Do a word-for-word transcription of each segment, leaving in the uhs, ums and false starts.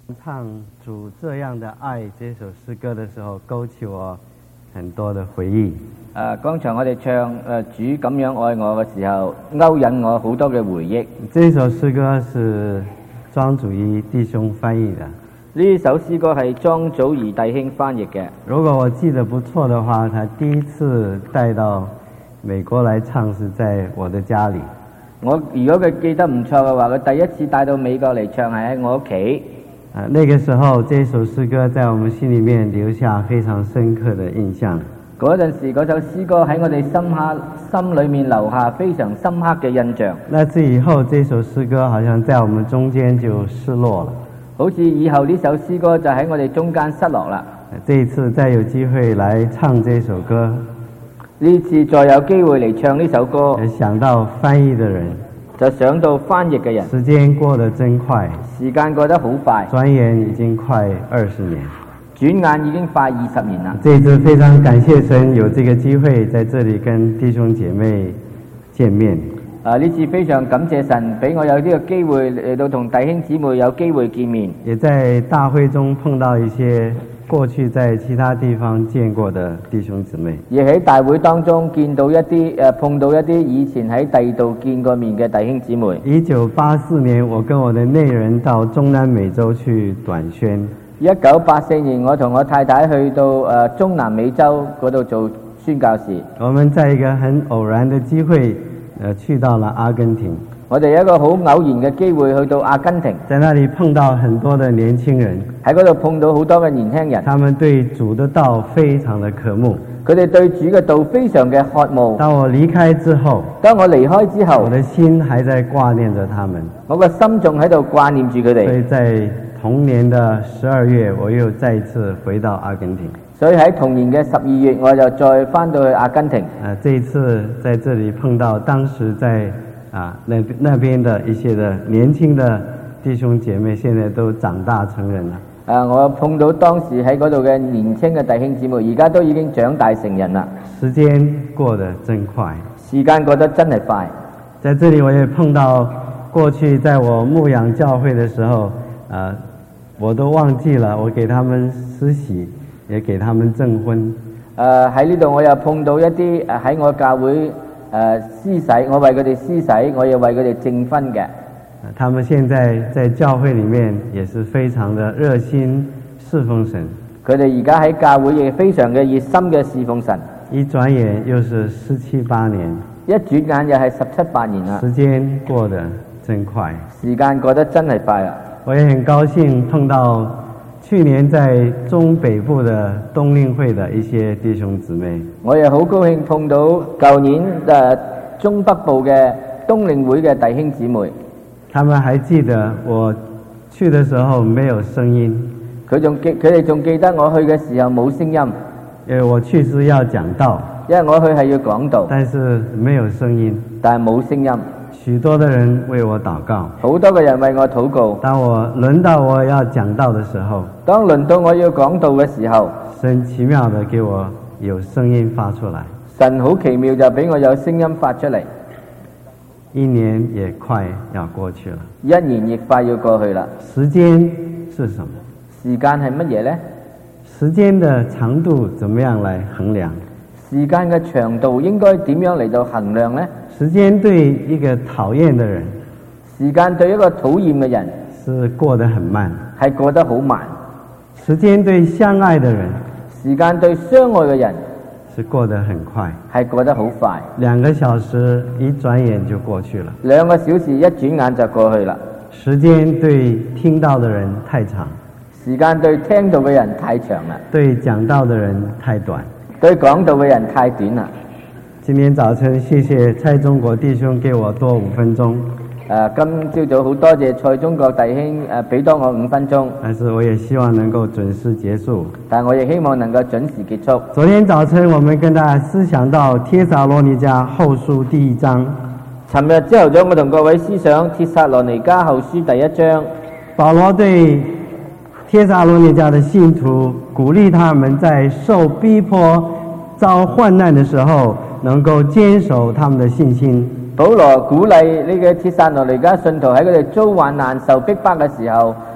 唱主这样的爱这首诗歌的时候，勾起我很多的回忆。 誒，剛才我哋唱誒主咁樣愛我嘅時候，勾引我好多嘅回憶。 這首詩歌是莊祖義弟兄翻譯的。 呢首詩歌係莊祖義弟兄翻譯嘅。 如果我記得不錯的話，他第一次帶到美國來唱是在我的家裡。 我如果佢記得唔錯嘅話，佢第一次帶到美國嚟唱係喺我屋企。 啊，那個時候這首詩歌在我們心裡面留下非常深刻的印象。 嗰陣時嗰首詩歌喺我哋心下心裏面留下非常深刻嘅印象。 那自以後這首詩歌好像在我們中間就失落了。 好似以後呢首詩歌就喺我哋中間失落啦。 這一次再有機會來唱這首歌， 呢次再有機會嚟唱呢首歌， 想到翻譯的人， 就想到翻譯嘅人。 時間過得真快， 時間過得好快， 轉眼已經快二十年。 轉眼已經快二十年啦。 這次非常感謝神有這個機會在這裡跟弟兄姐妹見面。 啊！呢次非常感謝神俾我有呢個機會嚟到同弟兄姊妹有機會見面。 也在大會中碰到一些過去在其他地方見過的弟兄姊妹。 亦喺大會當中見到一啲誒碰到一啲以前喺第二度見過面嘅弟兄姊妹。 一九八四年，我跟我的內人到中南美洲去短宣。 一九八四年，我同我太太去到誒中南美洲嗰度做宣教士。 我們在一個很偶然的機會，呃，去到了阿根廷。 我哋有一個好偶然嘅機會去到阿根廷， 在那裡碰到很多的年輕人， 喺嗰度碰到好多嘅年輕人。 他們對主的道非常的渴慕。 佢哋對主嘅道非常嘅渴慕。 當我離開之後， 當我離開之後， 我的心還在掛念着他們。 我個心仲喺度掛念住佢哋。 所以在同年的十二月，我又再一次回到阿根廷。 所以喺同年嘅十二月，我就再翻到去阿根廷。 啊，這一次在這裡碰到當時在啊那那邊的一些的年輕的弟兄姐妹，現在都長大成人了。 啊，我碰到當時喺嗰度嘅年輕嘅弟兄姊妹，而家都已經長大成人啦。 時間過得真快， 時間過得真係快。 在這裡我也碰到過去在我牧養教會的時候，啊，我都忘記了，我給他們施洗，也給他們證婚。 誒喺呢度我又碰到一啲誒喺我教會誒施洗，我為佢哋施洗，我又為佢哋證婚嘅。 他們現在在教會裡面也是非常的熱心侍奉神。 佢哋而家喺教會亦非常嘅熱心嘅侍奉神。 一轉眼又是十七八年， 一轉眼又係十七八年啦。 時間過得真快， 時間過得真係快啊！ 我也很高興碰到去年在中北部的冬令會的一些弟兄姊妹。 我也好高興碰到舊年誒中北部嘅冬令會嘅弟兄姊妹。 他們還記得我去的時候沒有聲音， 佢仲記佢哋仲記得我去嘅時候冇聲音， 因為我去是要講道， 因為我去係要講道， 但是沒有聲音， 但係冇聲音。 許多的人為我禱告， 好多嘅人為我禱告。 當我輪到我要講道的時候， 當輪到我要講道嘅時候， 神奇妙的給我有聲音發出來， 神好奇妙就俾我有聲音發出嚟。 一年也快要過去了， 一年亦快要過去啦。 時間是什麼？ 時間係乜嘢呢？ 時間的長度怎麼樣來衡量？ 時間嘅長度應該點樣嚟到衡量呢？ 時間對一個討厭的人， 時間對一個討厭嘅人是過得很慢， 係過得好慢。 時間對相愛的人， 時間對相愛嘅人是過得很快， 係過得好快。 兩個小時一轉眼就過去了， 兩個小時一轉眼就過去啦。 時間對聽到的人太長， 時間對聽到嘅人太長啦， 對講道的人太短， 對講道嘅人太短啦。 今天早晨謝謝蔡中國弟兄給我多五分鐘。 誒，今朝早好多謝蔡中國弟兄誒，俾多我五分鐘。 但是我也希望能夠準時結束。 但我亦希望能夠準時結束。 昨天早晨我們跟大家思想到帖撒羅尼迦後書第一章。 尋日朝頭早我同各位思想帖撒羅尼迦後書第一章。 保羅對帖撒羅尼迦的信徒鼓勵他們在受逼迫、遭患難的時候，能夠堅守他們的信心。 保羅鼓勵呢個帖撒羅尼迦信徒喺佢哋遭患難受逼迫嘅時候，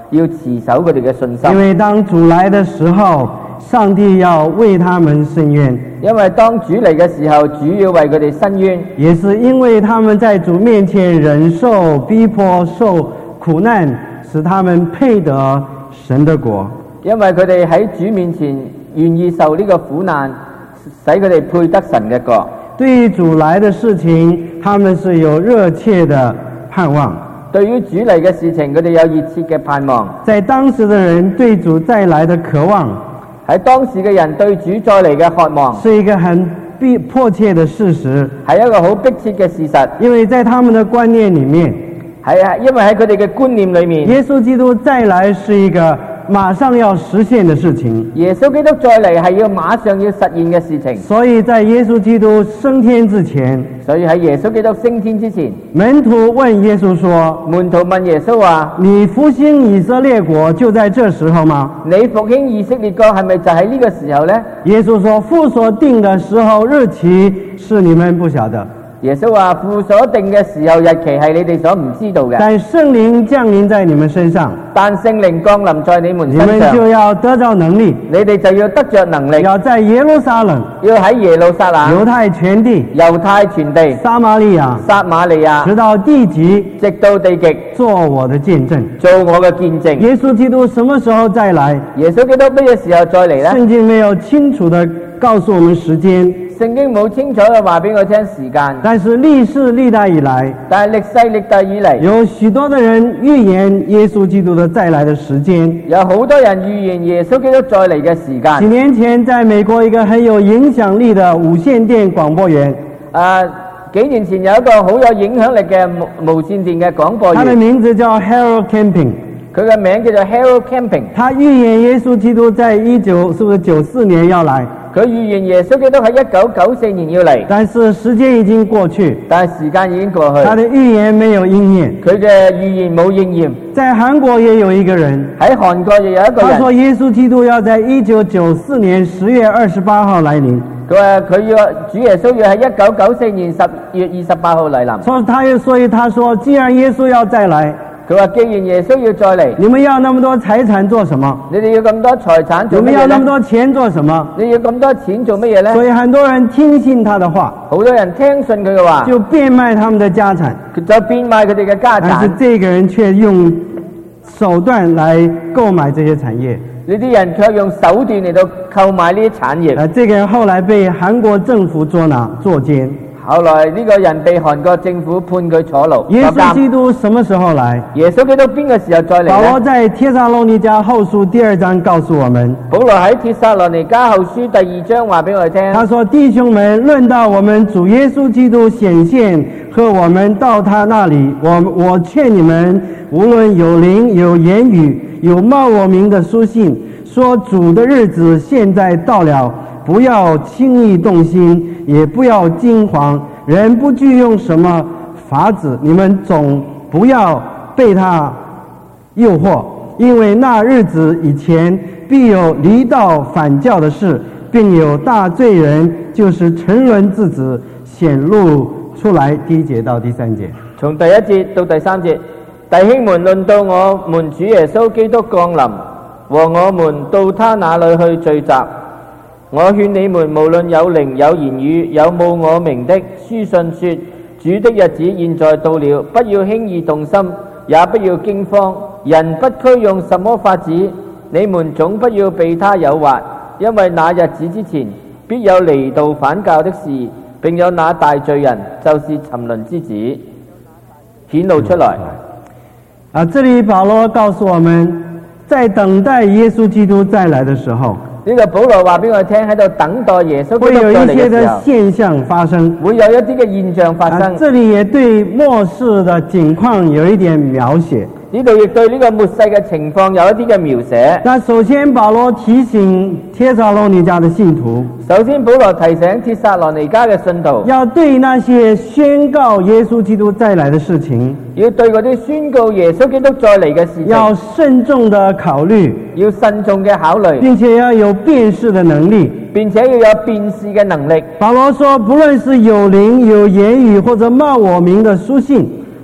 要持守佢哋嘅信心。 因為當主來的時候，上帝要為他們伸冤。 因為當主嚟嘅時候，主要為佢哋伸冤。 也是因為他們在主面前忍受逼迫、受苦難，使他們配得神的國。 因為佢哋喺主面前願意受呢個苦難，使佢哋配得神嘅國。 對於主來的事情，他們是有熱切的盼望。 對於主嚟嘅事情，佢哋有熱切嘅盼望。 在當時的人對主再來的渴望， 喺當時嘅人對主再嚟嘅渴望， 是一個很必迫切的事實。 係一個好迫切嘅事實。 因為在他們的觀念裡面， 係啊，因為喺佢哋嘅觀念裡面， 耶穌基督再來是一個馬上要實現的事情。 耶穌基督再嚟係要馬上要實現嘅事情。 所以在耶穌基督升天之前， 所以喺耶穌基督升天之前， 門徒問耶穌說： 門徒問耶穌話： 你復興以色列國就在這時候嗎？ 你復興以色列國係咪就喺呢個時候呢？ 耶穌說：父所定的時候日期是你們不曉得。 耶穌話：父所定嘅時候日期係你哋所唔知道嘅。 但聖靈降臨在你們身上， 但聖靈降臨在你們你身上， 們就要得到能力， 你哋就要得着能力， 要在耶路撒冷、 要喺耶路撒冷、 猶太全地、 猶太全地、 撒瑪利亞、 撒瑪利亞， 直到地極， 直到地極， 做我的見證。 做我嘅見證。 耶穌基督什麼時候再來？ 耶穌基督乜嘢時候再嚟呢？ 聖經沒有清楚地告訴我們時間， 聖經冇清楚嘅話俾我聽時間， 但是歷世歷代以來， 但係歷世歷代以嚟， 有許多的人預言耶穌基督的再來的時間。 有好多人預言耶穌基督再嚟嘅時間。 幾年前，在美國一個很有影響力的無線電廣播員， 啊，幾年前有一個好有影響力嘅無無線電嘅廣播他的員， 名字叫 Harold Camping。 佢嘅名叫做 Harold Camping。 他預言耶穌基督在一九是不是九四年要來？ 佢預言耶穌基督喺一九九四年要嚟， 但是時間已經過去， 但係時間已經過去， 他的預言沒有應驗。 佢嘅預言冇應驗。 在韓國也有一個人， 喺韓國亦有一個他說人， 耶穌基督要在一九九四年十月二十八號來臨。 佢話佢要主耶穌要喺一九九四年十月二十八號嚟臨。 所以他又所以他說，既然耶穌要再來， 佢話既然耶穌要再嚟， 你們要那麼多財產做什麼？ 你哋要咁多財產你做乜嘢們要那麼呢？ 多錢做什麼？ 你要咁多錢做乜嘢呢？ 所以很多人聽信他的話， 好多人聽信佢嘅話， 就變賣他們的家產， 佢就變賣佢哋嘅家但是產。 這個人卻用手段來購買這些產業。 呢啲人卻用手段嚟到購買呢啲產業。 呃，這個人後來被韓國政府捉拿坐監。 後來呢個人被韓國政府判佢坐牢。 耶穌坐監基督什麼時候來？ 耶穌基督邊個時候再嚟保羅呢？ 在帖撒羅尼迦後書第二章告訴我們， 保羅喺帖撒羅尼迦後書第二章話俾我哋聽， 他說：弟兄們，論到我們主耶穌基督顯現和我們到他那裡，我我勸你們，無論有靈、有言語、有冒我名的書信，說主的日子現在到了，不要輕易動心，也不要驚惶。人不具用什麼法子，你們總不要被他誘惑，因為那日子以前必有離道反教的事，並有大罪人，就是沉淪之子顯露出來。第一節到第三節， 從第一節到第三節，弟兄們，論到我們主耶穌基督降臨和我們到他那裡去聚集，我勸你們，無論有靈、有言語、有冒我名的，書信說主的日子現在到了，不要輕易動心，也不要驚慌。人不拘用什麼法子，你們總不要被他誘惑，因為那日子之前必有離道反教的事，並有那大罪人，就是沉淪之子顯露出來。 啊，這裡保羅告訴我們，在等待耶穌基督再來的時候， 呢個保羅話俾我聽，喺度等待耶穌基督會有再一些的嚟嘅時候， 現象發生。 會有一啲嘅現象發啊， 生。 這裡也對末世的景況有一點描寫。 呢度亦對呢個末世嘅情況有一啲嘅描寫。 那首先，保羅提醒帖撒羅尼迦的信徒， 首先，保羅提醒帖撒羅尼迦嘅信徒， 要對那些宣告耶穌基督再來的事情， 要對嗰啲宣告耶穌基督再嚟嘅事情， 要慎重的考慮， 要慎重嘅考慮， 並且要有辨識的能力。 並且要有辨識嘅能力。 保羅說，不論是有靈、有言語或者冒我名的書信，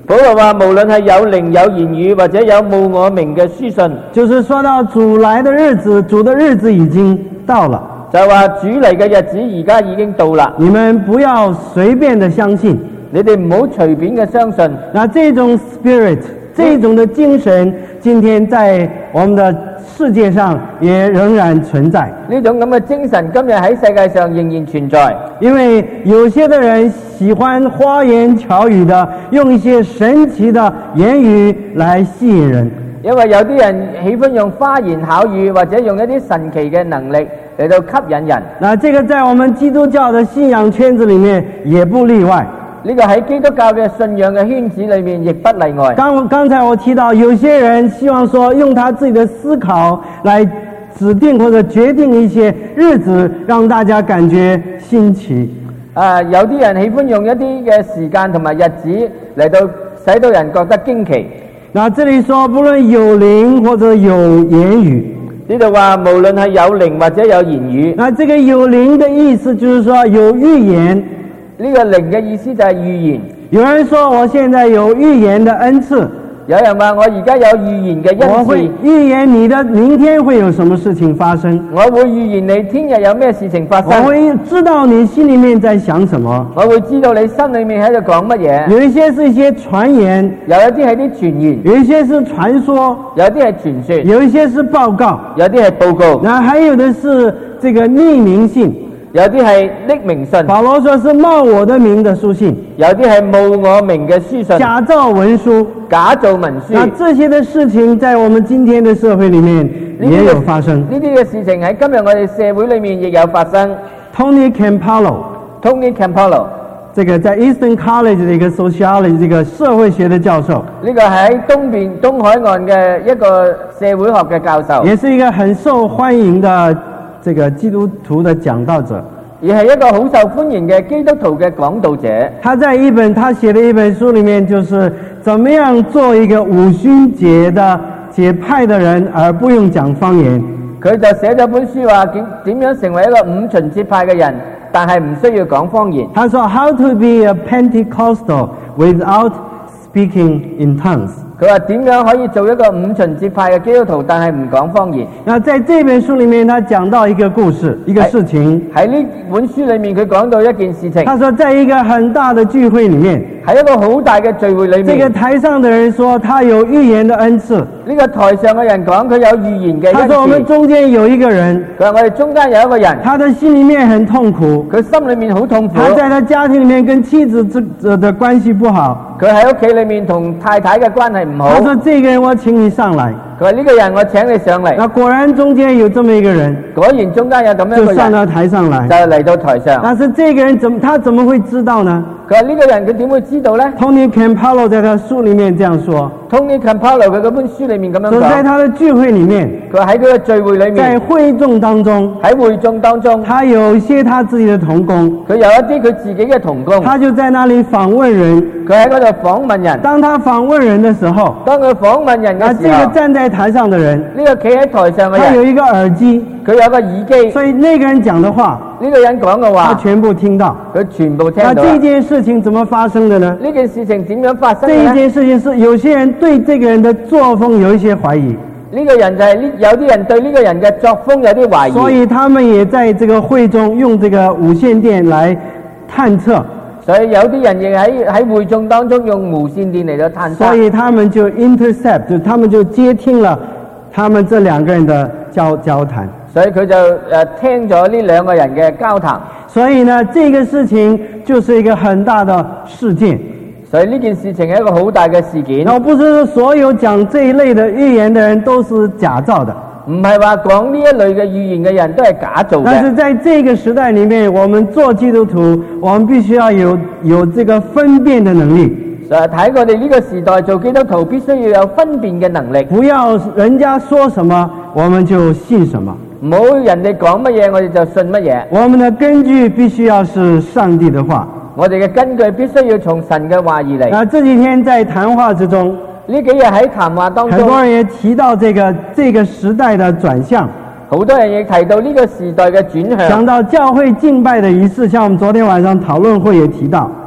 保羅話，無論係有靈有言語或者有冒我名嘅書信， 就是說到主來的日子，主的日子已經到了。 就話主嚟嘅日子而家已經到啦。 你們不要隨便的相信， 你哋唔好隨便嘅相信。 那這種 spirit， 這種的精神，今天在我們的世界上也仍然存在。 呢種咁嘅精神今日喺世界上仍然存在。 因為有些的人喜歡花言巧語的，用一些神奇的言語來吸引人。 因為有啲人喜歡用花言巧語或者用一啲神奇嘅能力嚟到吸引人。 那這個在我們基督教的信仰圈子裏面也不例外。 呢個喺基督教嘅信仰嘅圈子裏面亦不例外。 剛剛才我提到，有些人希望說用他自己的思考來指定或者決定一些日子，讓大家感覺新奇。 啊，有啲人喜歡用一啲嘅時間同埋日子嚟到使到人覺得驚奇。 那這裏說，不論有靈或者有言語， 呢度話無論係有靈或者有言語。 那這個有靈的意思就是說有預言。 呢個靈嘅意思就係預言。 有人說我現在有預言的恩賜， 有人話我而家有預言嘅恩賜， 我會預言你的明天會有什麼事情發生， 我會預言你聽日有咩事情發生， 我會知道你心裏面在想什麼， 我會知道你心裏面喺度講乜嘢。 有一些是一些傳言， 有一啲係啲傳言， 有一些是傳說， 有啲係傳說， 有一些是報告， 有啲係報告， 那還有的是這個匿名信， 有啲係匿名信。 保羅說是冒我的名的書信， 有啲係冒我名嘅書信， 假造文書， 假造文書。 那這些的事情在我們今天的社會裏面也有發生。 呢啲嘅事情喺今日我哋社會裏面亦有發生。 Tony Campolo，Tony Campolo， 這個在 Eastern College 的一個 sociology 這個社會學的教授， 呢個喺東邊東海岸嘅一個社會學嘅教授， 也是一個很受歡迎的這個基督徒的講道者， 而係一個好受歡迎嘅基督徒嘅講道者。 他在一本他寫的一本書裏面，就是怎麼樣做一個五旬節的節派的人，而不用講方言。 佢就寫咗本書話點點樣成為一個五旬節派嘅人，但係唔需要講方言。 他說 How to be a Pentecostal without speaking in tongues。 佢話點樣可以做一個五旬節派嘅基督徒，但係唔講方言。 那在這本書裏面，他講到一個故事，一個事情。 喺呢本書裏面，佢講到一件事情。 他說，在一個很大的聚會裏面， 喺一個好大嘅聚會裏面， 這個台上的人說他有預言的恩賜。 呢個台上嘅人講佢有預言嘅恩賜。 他說我們中間有一個人， 佢話我哋中間有一個人， 他的心裏面很痛苦， 佢心裏面好痛苦。 他在他家庭裏面跟妻子的的關係不好， 佢喺屋企裏面同太太嘅關係唔好。 他說這個人我請你上來。 佢話呢個人我請你上嚟。 那果然中間有這麼一個人， 果然中間有咁樣一個人， 就上到台上來， 就嚟到台上。 但是這個人怎麼他怎麼會知道呢？ 佢話呢個人佢點會知道呢？ Tony Campolo 在他書裏面這樣說。 Tony Campolo 佢嗰本書裏面咁樣講。 在他的聚會裏面， 佢話喺佢嘅聚會裏面， 在會眾當中， 喺會眾當中， 他有一些他自己的同工， 佢有一啲佢自己嘅同工， 他就在那裏訪問人， 佢喺嗰度訪問人。 當他訪問人的時候， 當佢訪問人嘅時候， 那這個站在台上的人， 呢個企喺台上嘅人， 他有一個耳機， 佢有個耳機， 所以那個人講的話， 呢個人講嘅話， 他全部聽到， 佢全部聽到。 那這件事情怎麼發生的呢？ 呢件事情點樣發生這嘅呢？ 一件事情是有些人對這個人的作風有一些懷疑， 呢個人就係呢，有啲人對呢個人嘅作風有啲懷疑， 所以他們也在這個會中用這個無線電來探測。 所以有啲人亦喺喺會眾當中用無線電嚟到探測。 所以他們就 intercept， 就他們就接聽了他們這兩個人的交交談。 所以佢就誒、呃、聽咗呢兩個人嘅交談。 所以呢，這個事情就是一個很大的事件。 所以呢件事情係一個好大嘅事件。 然後不是所有講這一類的預言的人都是假造的， 唔係話講呢一類嘅預言嘅人都係假造嘅。 但是在這個時代裏面，我們做基督徒，我們必須要有有這個分辨的能力。 誒，睇我哋呢個時代做基督徒，必須要有分辨嘅能力。 不要人家說什麼，我們就信什麼。 唔好人哋講乜嘢，我哋就信乜嘢。 我們的根據必須要是上帝的話。 我哋嘅根據必須要從神嘅話而嚟。 啊，這幾天在談話之中， 呢幾日喺談話當中， 很多人也提到這個這個時代的轉向。 好多人亦提到呢個時代嘅轉向。 講到教會敬拜的儀式，像我們昨天晚上討論會也提到。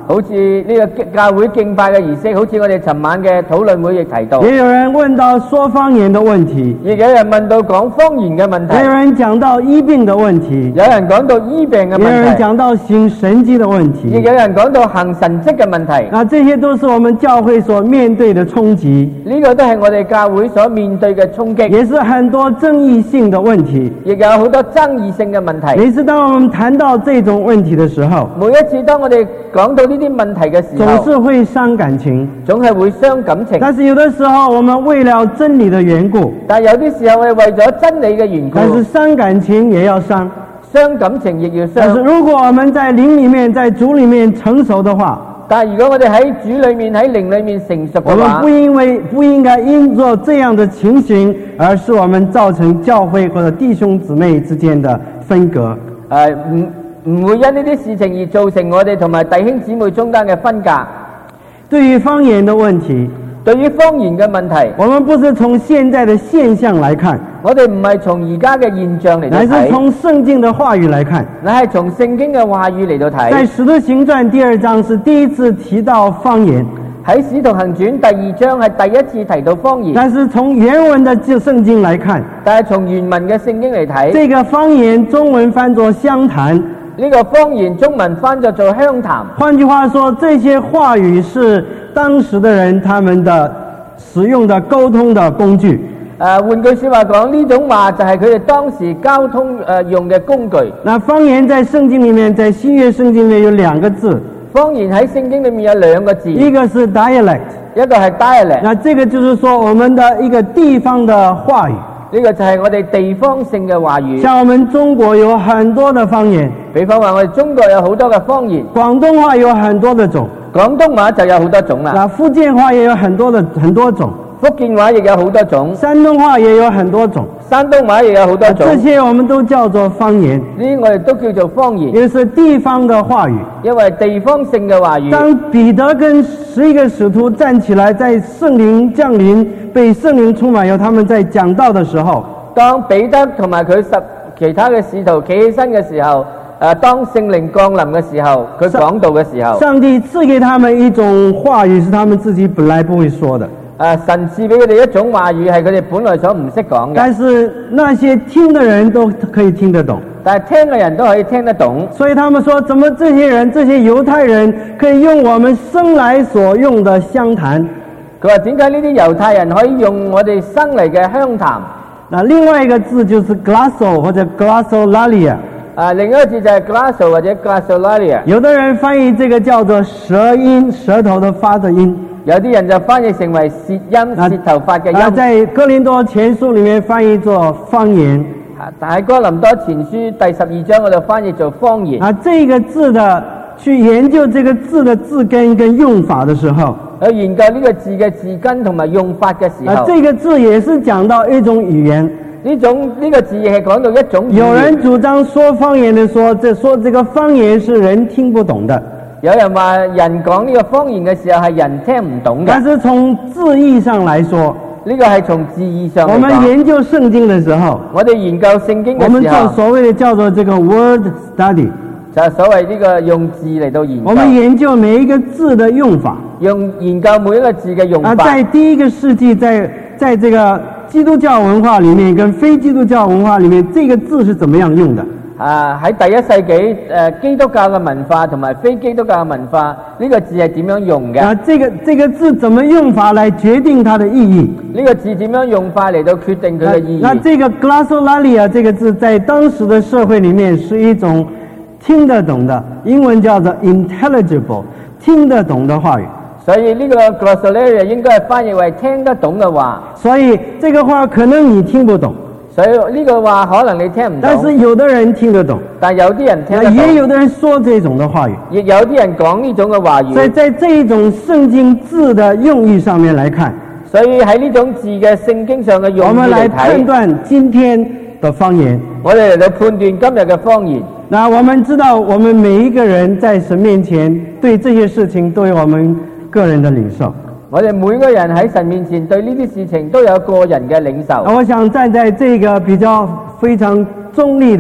好似呢個教會敬拜嘅儀式，好似我哋尋晚嘅討論會亦提到。 也有人問到說方言的問題， 亦有人問到講方言嘅問題。 也有人講到醫病的問題， 有人講到醫病嘅問題。 也有人講到行神蹟的問題， 亦有人講到行神蹟嘅問題。 那這些都是我們教會所面對的衝擊， 呢個都係我哋教會所面對嘅衝擊， 也是很多爭議性的問題， 亦有好多爭議性嘅問題。 每次當我們談到這種問題的時候， 每一次當我哋講到呢啲問題嘅時候， 總是會傷感情， 總係會傷感情。 但是有的時候我們為了真理的緣故， 但係有啲時候係為咗真理嘅緣故， 但是傷感情也要傷， 傷感情亦要但是傷。 如果我們在靈裡面在主裡面成熟的話， 但係如果我哋喺主裡面喺靈裡面成熟嘅話， 我們不因為不應該因着這樣的情形，而使我們造成教會或者弟兄姊妹之間的分隔。 誒唔唔會因呢啲事情而造成我哋同埋弟兄姊妹中間嘅分隔。 對於方言的問題， 對於方言嘅問題， 我們不是從現在的現象來看， 我哋唔係從而家嘅現象嚟到乃是睇， 從聖經的話語來看。 乃係從聖經嘅話語嚟到在睇。 使徒行傳第二章是第一次提到方言， 喺使徒行傳第二章係第一次提到方言， 但是從原文的聖經來看， 但係從原文嘅聖經嚟睇， 這個方言中文翻作相談， 呢個方言中文翻咗做鄉談。 換句話說，這些話語是當時的人他們的使用的溝通的工具。 誒、呃、換句説話講，呢種話就係佢哋當時交通誒、呃、用嘅工具。 那方言在聖經裡面，在新約聖經裡面有兩個字， 方言喺聖經裡面有兩個字， 一個是 dialect， 一個係 dialect， 那這個就是說我們的一個地方的話語。 呢個就係我哋地方性嘅話語。 像我們中國有很多的方言， 比方話我哋中國有好多嘅方言， 廣東話有很多的種， 廣東話就有好多種啦， 那福建話也有很多的很多種， 福建話亦有好多種， 山東話也有很多種， 山東話亦有好多種。 這些我們都叫做方言， 呢啲我哋都叫做方言， 也是地方的話語。 因為地方性嘅話語。 當彼得跟十一個使徒站起來，在聖靈降臨、被聖靈充滿，有他們在講道的時候， 當彼得同埋佢十其他嘅使徒企起身嘅時候，誒、當聖靈降臨嘅時候，佢講道嘅時候， 上帝賜給他們一種話語，是他們自己本來不會說的。 誒、神賜俾佢哋一種話語，係佢哋本來所唔識講嘅， 但是那些聽的人都可以聽得懂， 但係聽嘅人都可以聽得懂。 所以他們說：怎麼這些人、這些猶太人可以用我們生來所用的鄉談？ 佢話點解呢啲猶太人可以用我哋生嚟嘅鄉談？ 那另外一個字就是 glosso 或者 glossolalia， 啊，另一個字就係 glasso 或者 glassolalia。 有的人翻譯這個叫做舌音，舌頭的發的音。 有啲人就翻譯成為舌音，舌頭發嘅音。 啊，在哥林多前書裡面翻譯做方言。 啊，但喺哥林多前書第十二章嗰度翻譯做方言。 啊，這個字的去研究這個字的字根跟用法的時候， 去研究呢個字嘅字根同埋用法嘅時候， 啊，這個字也是講到一種語言。 呢種呢、這個字亦係講到一種語言。 有人主張說方言的說，這說這個方言是人聽不懂的。 有人話人講呢個方言嘅時候係人聽唔懂嘅。 但是從字義上來說， 呢個係從字義上嚟講。 我們研究聖經的時候， 我哋研究聖經嘅時候， 我們做所謂的叫做這個 word study， 就係所謂呢個用字嚟到研究。 我們研究每一個字的用法， 用研究每一個字嘅用法。 啊，在第一個世紀，在在這個基督教文化裡面跟非基督教文化裡面，這個字是怎麼樣用的？ 啊，喺第一世紀誒、呃、基督教嘅文化同埋非基督教嘅文化，呢、這個字係點樣用嘅？ 啊，這個這個字怎麼用法來決定它的意義？ 呢個字點樣用法嚟到決定佢嘅意義？ 那這個 glossolalia 這個字在當時的社會裡面是一種聽得懂的，英文叫做 intelligible， 聽得懂的話語。 所以呢個 glossolalia 應該係翻譯為聽得懂嘅話。 所以這個話可能你聽不懂。 所以呢個話可能你聽唔懂， 但是有的人聽得懂， 但有啲人聽得懂， 也有的人說這種的話語， 亦有啲人講呢種嘅話語。 所以在這一種聖經字的用意上面來看， 所以喺呢種字嘅聖經上嘅用意我們來嚟判睇， 斷今天的方言。 我哋嚟到判斷今日嘅方言。 那我們知道，我們每一個人在神面前對這些事情都有我們個人的領受。 我哋每個人喺神面前對呢啲事情都有個人嘅領受。 我想站在這個比較非常中立的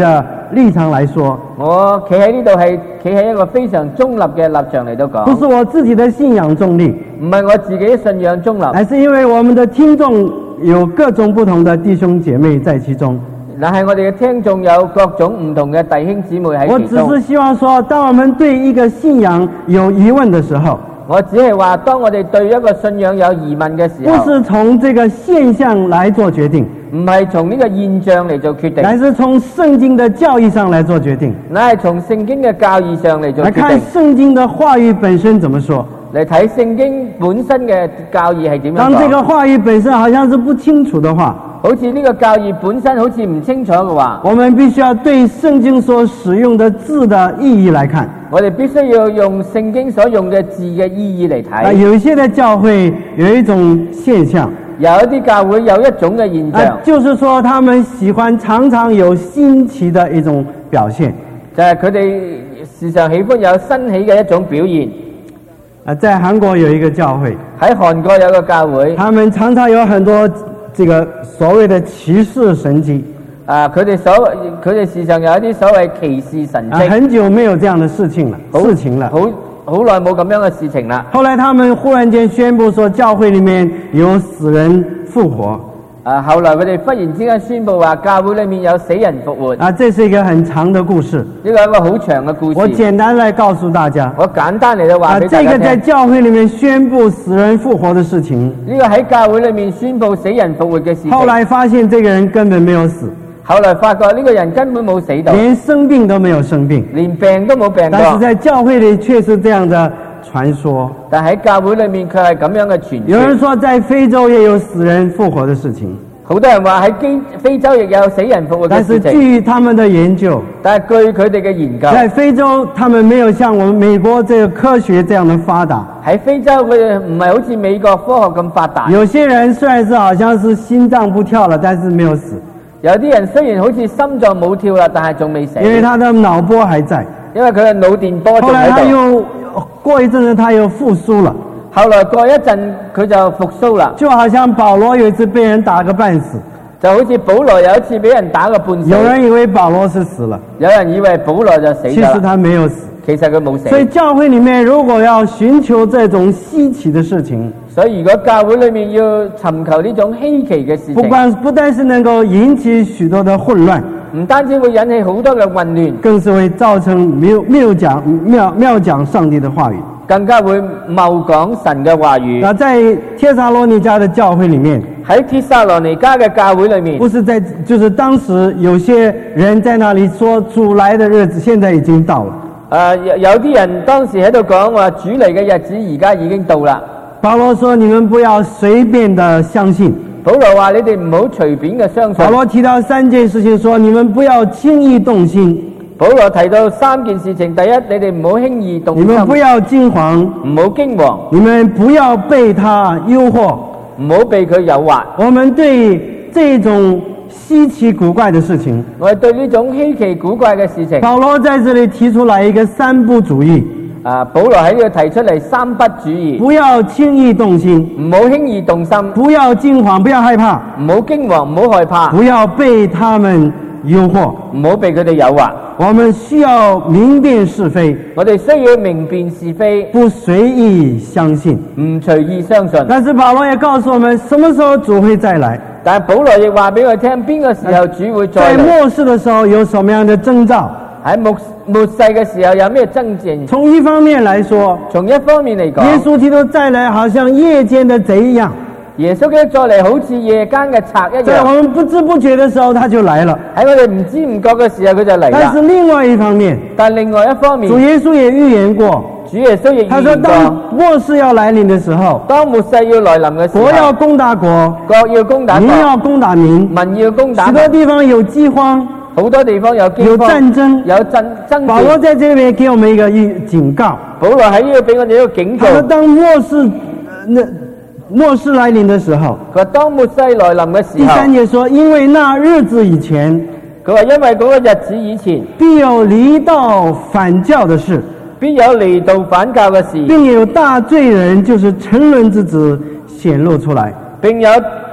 立場來說， 我企喺呢度係企喺一個非常中立嘅立場嚟到講， 不是我自己的信仰中立， 唔係我自己信仰中立， 而是因為我們的聽眾有各種不同的弟兄姐妹在其中。 但係我哋嘅聽眾有各種唔同嘅弟兄姊妹喺我其中。 只是希望說，當我們對一個信仰有疑問的時候， 我只係話，當我哋對一個信仰有疑問嘅時候， 不是從這個現象來做決定， 唔係從呢個現象嚟做決定， 乃是從聖經的教義上來做決定， 乃係從聖經嘅教義上嚟做來看決定， 聖經的話語本身怎麼說。 嚟睇聖經本身嘅教義係點樣當這個講。 話語本身好像是不清楚的話， 好似呢個教義本身好似唔清楚嘅話， 我們必須要對聖經所使用的字的意義來看。 我哋必須要用聖經所用嘅字嘅意義嚟啊， 睇。 有一些的教會有一種現象， 有一啲教會有一種嘅現象， 啊，就是說他們喜歡常常有新奇的一種表現。 就係佢哋時常喜歡有新起嘅一種表現。 啊，在韓國有一個教會， 喺韓國有個教會， 他們常常有很多這個所謂的奇事神蹟。 啊，佢哋所佢哋時常有一啲所謂奇事神啊， 蹟。 很久沒有這樣的事情了， 好事情了。 好好耐冇咁樣嘅事情啦。 後來他們忽然間宣布說，教會裡面有死人復活。 啊，後來佢哋忽然之間宣布話，教會裏面有死人復活。 啊，這是一個很長的故事， 呢個係一個好長嘅故事。 我簡單來告訴大家。 我簡單嚟到話啊， 俾大家聽。 這個在教會裡面宣布死人復活的事情， 呢個喺教會裏面宣布死人復活嘅事情。 後來發現這個人根本沒有死， 後來發覺呢個人根本冇死到， 連生病都沒有生病， 連病都冇病但是過。 在教會裡卻是這樣的傳說。 但喺教會裏面卻係咁樣嘅傳有人說。 說在非洲也有死人復活的事情， 好多人話喺非非洲亦有死人復活嘅但是事情， 據他們的研究， 但係據佢哋嘅研究， 在非洲他們沒有像我們美國這個科學這樣的發達。 喺非洲佢哋唔係好似美國科學咁發達。 有些人雖然是好像是心臟不跳了，但是沒有死， 有啲人雖然好似心臟冇跳啦，但係仲未死， 因為他的腦波還在。 因為佢嘅腦電波仲後來他喺度。 又過一陣子，他又復甦了， 後來過一陣佢就復甦啦， 就好像保羅有一次被人打個半死， 就好似保羅有一次俾人打個半死。 有人以為保羅是死了， 有人以為保羅就死其實咗啦， 他沒有死。 其實佢冇死。 所以教會裡面如果要尋求這種稀奇的事情， 所以如果教會裏面要尋求呢種稀奇嘅事不情， 光不但是能夠引起許多的混亂， 唔單止會引起好多嘅混亂， 更是會造成謬謬講謬謬講上帝的話語。 更加會謬講神嘅話語。 那在帖撒羅尼迦的教會裡面， 喺帖撒羅尼迦嘅教會裏面， 不是在，就是當時有些人在那裡說主來的日子現在已經到了。 誒、呃、有有啲人當時喺度講話主嚟嘅日子而家已經到啦。 保羅說：你們不要隨便的相信。 保羅話：你哋唔好隨便嘅相信。 保羅提到三件事情，說你們不要輕易動心。 保羅提到三件事情，第一，你哋唔好輕易動你心， 們不要驚惶， 唔好驚惶， 你們不要被他誘惑。 唔好被佢誘惑。 我們對這種稀奇古怪的事情， 我哋對呢種稀奇古怪嘅事情， 保羅在這裡提出來一個三不主義。 啊，保羅喺呢度提出嚟三不主義， 不要輕易動心， 唔好輕易動心， 不要驚惶，不要害怕， 唔好驚惶，唔好害怕， 不要被他們誘惑。 唔好被佢哋誘惑。 我們需要明辨是非， 我哋需要明辨是非， 不隨意相信。 唔隨意相信。 但是保羅也告訴我們，什麼時候主會再來？ 但係保羅亦話俾我聽，邊個時候主會再嚟？ 在末世的時候有什麼樣的徵兆？ 喺末末世嘅時候有咩爭戰？ 從一方面來說， 從一方面嚟講， 耶穌基督再來好像夜間的賊一樣， 耶穌基督再嚟好似夜間嘅賊一在我樣， 們不知不覺的時候他就來了。 喺我哋唔知唔覺嘅時候佢就嚟啦但是。另外一方面， 但另外一方面， 主耶穌也預言過， 主耶穌亦他說預言過， 當末世要來臨的時候， 當末世要來臨嘅時候， 國要攻打國， 國要攻打國， 民要攻打民， 民要攻打許民， 多地方有饑荒， 好多地方有饑有荒、 戰爭。 有爭爭保羅戰。 在這邊給我們一個預警告， 保羅喺呢度俾我哋一個警告他，說當末世，呃那末世來臨的時候， 佢話當末世來臨嘅時候， 第三節說，因為那日子以前， 佢話因為嗰個日子以前， 必有離道反教的事， 必有離道反教嘅事， 並有大罪人，就是沉淪之子顯露出來。 並有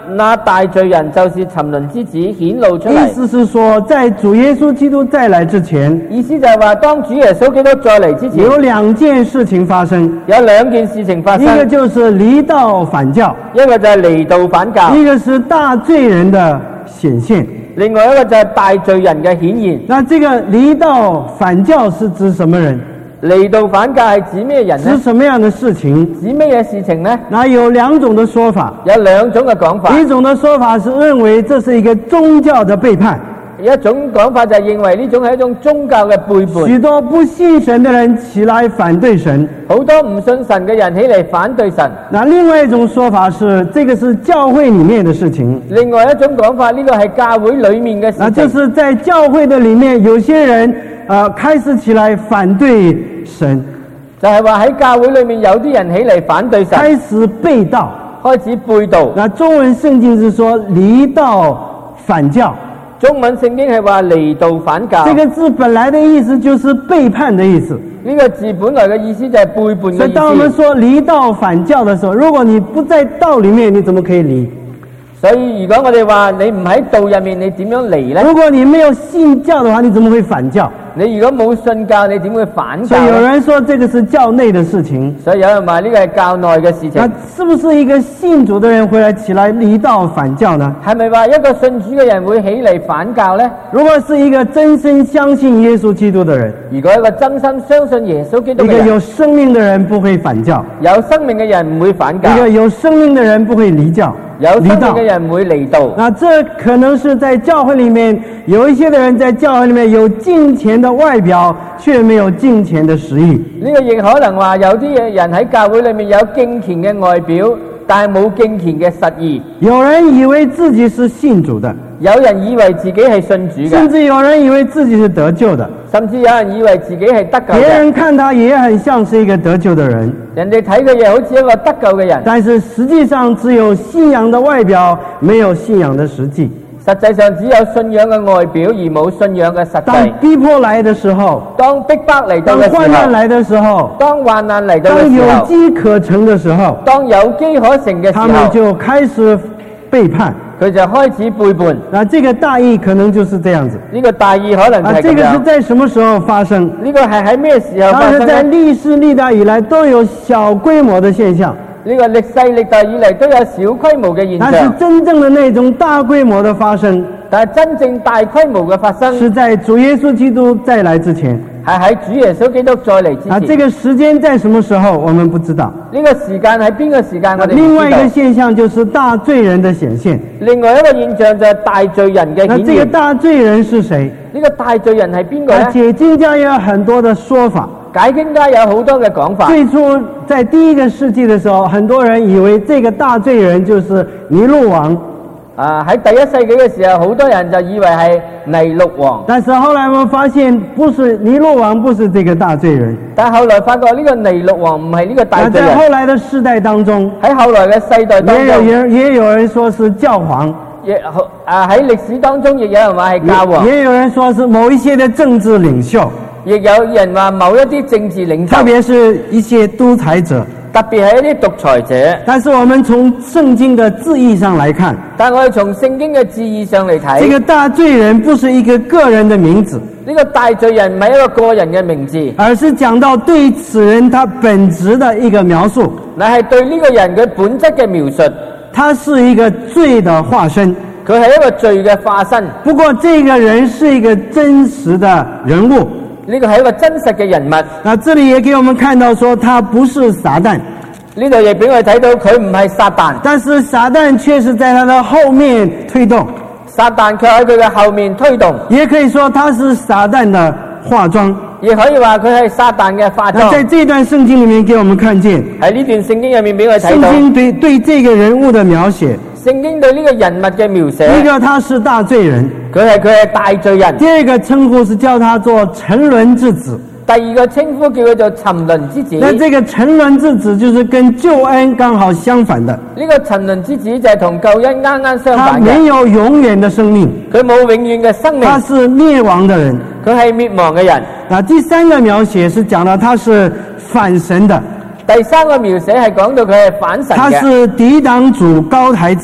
那大罪人就是沉淪之子顯露出嚟。 意思是說，在主耶穌基督再來之前， 意思就係話，當主耶穌基督再嚟之前， 有兩件事情發生。 有兩件事情發生， 一個就是離道反教， 一個就係離道反教， 一個是大罪人的顯現。 另外一個就係大罪人嘅顯現。 那這個離道反教是指什麼人？ 離道反教係指咩人呢？ 指什麼樣的事情？ 指咩嘢事情呢？ 那有兩種的說法。 有兩種嘅講法。 一種的說法是認為這是一個宗教的背叛。 一種講法就係認為呢種係一種宗教嘅背叛。 許多不信神的人起來反對神， 好多唔信神嘅人起嚟反對神。 那另外一種說法是，這個是教會裡面的事情。 另外一種講法，呢個係教會裡面嘅事情。 那就是在教會的裡面，有些人呃開始起來反對神， 就係話喺教會裡面有啲人起嚟反對神， 開始背道， 開始背道。 那中文聖經是說離道反教。 中文聖經係話離道反教， 這個字本來的意思就是背叛的意思。 呢個字本來嘅意思就係背叛嘅意思。 所以當我們說離道反教的時候，如果你不在道裡面，你怎麼可以離？ 所以如果我哋話你唔喺道入面，你點樣離呢？ 如果你沒有信教的話，你怎麼會反教？ 你如果冇信教，你點會反教？ 所以有人說這個是教內的事情。 所以有人話呢個係教內嘅事情。 那是不是一個信主的人會來起來離道反教呢？ 係咪話一個信主嘅人會起嚟反教呢？ 如果是一個真心相信耶穌基督的人， 如果一個真心相信耶穌基督嘅人， 一個有生命的人不會反教， 有生命嘅人唔會反教， 一個有生命的人不會離教， 有生命嘅人唔會離道。 那這可能是在教會裡面有一些的人在教會裡面有敬虔的外表，卻沒有敬虔的實意。 呢個亦可能話有啲人喺教會裡面有敬虔嘅外表，但係冇敬虔嘅實意。 有人以為自己是信主的， 有人以為自己係信主嘅， 甚至有人以為自己是得救的， 甚至有人以為自己係得救嘅。 別人看他也很像是一個得救的人， 人哋睇佢嘢好似一個得救嘅人， 但是實際上只有信仰的外表，沒有信仰的實際。 實際上只有信仰嘅外表而冇信仰嘅實際。 當逼迫來的時候， 當逼迫嚟到嘅時候， 當患難來的時候， 當患難嚟到嘅當有時候， 機可乘的時候， 當有機可乘嘅時他們候， 就開始背叛。 佢就開始背叛。 那這個大意可能就是這樣子。 呢個大意可能就啊， 係咁這個是樣。 在什麼時候發生？ 呢個係喺咩時候發當然在生呢？ 歷世歷代以來都有小規模的現象， 呢個歷世歷代以嚟都有小規模嘅現但是象， 真正的那種大規模的發生， 但係真正大規模嘅發生是在主耶穌基督再來之前。 係喺主耶穌基督再嚟之啊， 前。 這個時間在什麼時候我們不知道。 呢個時間喺邊個時間我哋唔知道。 另外一個現象就是大罪人的顯現。 另外一個現象就係大罪人嘅那這個顯現。 大罪人是誰？ 呢個大罪人係邊個啊， 呢？ 解經家也有很多的說法。 解經家有好多嘅講法。 最初在第一個世紀的時候，很多人以為這個大罪人就是尼祿王。 啊！喺第一世紀嘅時候，好多人就以為係尼祿王。 但是後來我們發現，不是尼祿王，不是這個大罪人。 但係後來發覺呢個尼祿王唔係呢個大罪人。 在後來的世代當中， 喺後來嘅世代當也有中， 人也有人說是教皇， 亦啊喺歷史當中亦有人話係教皇， 也有人說是某一些的政治領袖， 亦有人話某一啲政治領袖， 特別是一些獨裁者。 特別係一啲獨裁者。 但是我們從聖經的字義上來看， 但我哋從聖經嘅字義上嚟睇， 這個大罪人不是一個個人的名字， 呢個大罪人唔係一個個人嘅名字， 而是講到對此人他本質的一個描述。 乃係對呢個人佢本質嘅描述。 他是一個罪的化身， 佢係一個罪嘅化身。 不過這個人是一個真實的人物。 呢個係一個真實嘅人物。 那這裡也給我們看到說，他不是撒旦。 呢度亦俾我哋睇到佢唔係撒旦， 但是撒旦卻是在他的後面推動。 撒旦卻喺佢嘅後面推動。 也可以說他是撒旦的化妝。 亦可以話佢係撒旦嘅化妝。 那在這段聖經裡面給我們看見， 喺呢段聖經入面俾我哋睇聖到， 經對對這個人物的描寫。 聖經對呢個人物嘅描寫。 第一個他是大罪人， 佢係佢係大罪人。 第二個稱呼是叫他做沉淪之子。 第二個稱呼叫佢做沉淪之子。 那這個沉淪之子就是跟救恩剛好相反的。 呢個沉淪之子就係同救恩啱啱相他反嘅。 沒有永遠的生命， 佢冇永遠嘅生命。 他是滅亡的人。 佢係滅亡嘅人。 那第三個描寫是講到他是反神的。 第三個描寫係講到佢係反神嘅。 他是抵擋主，高抬自己。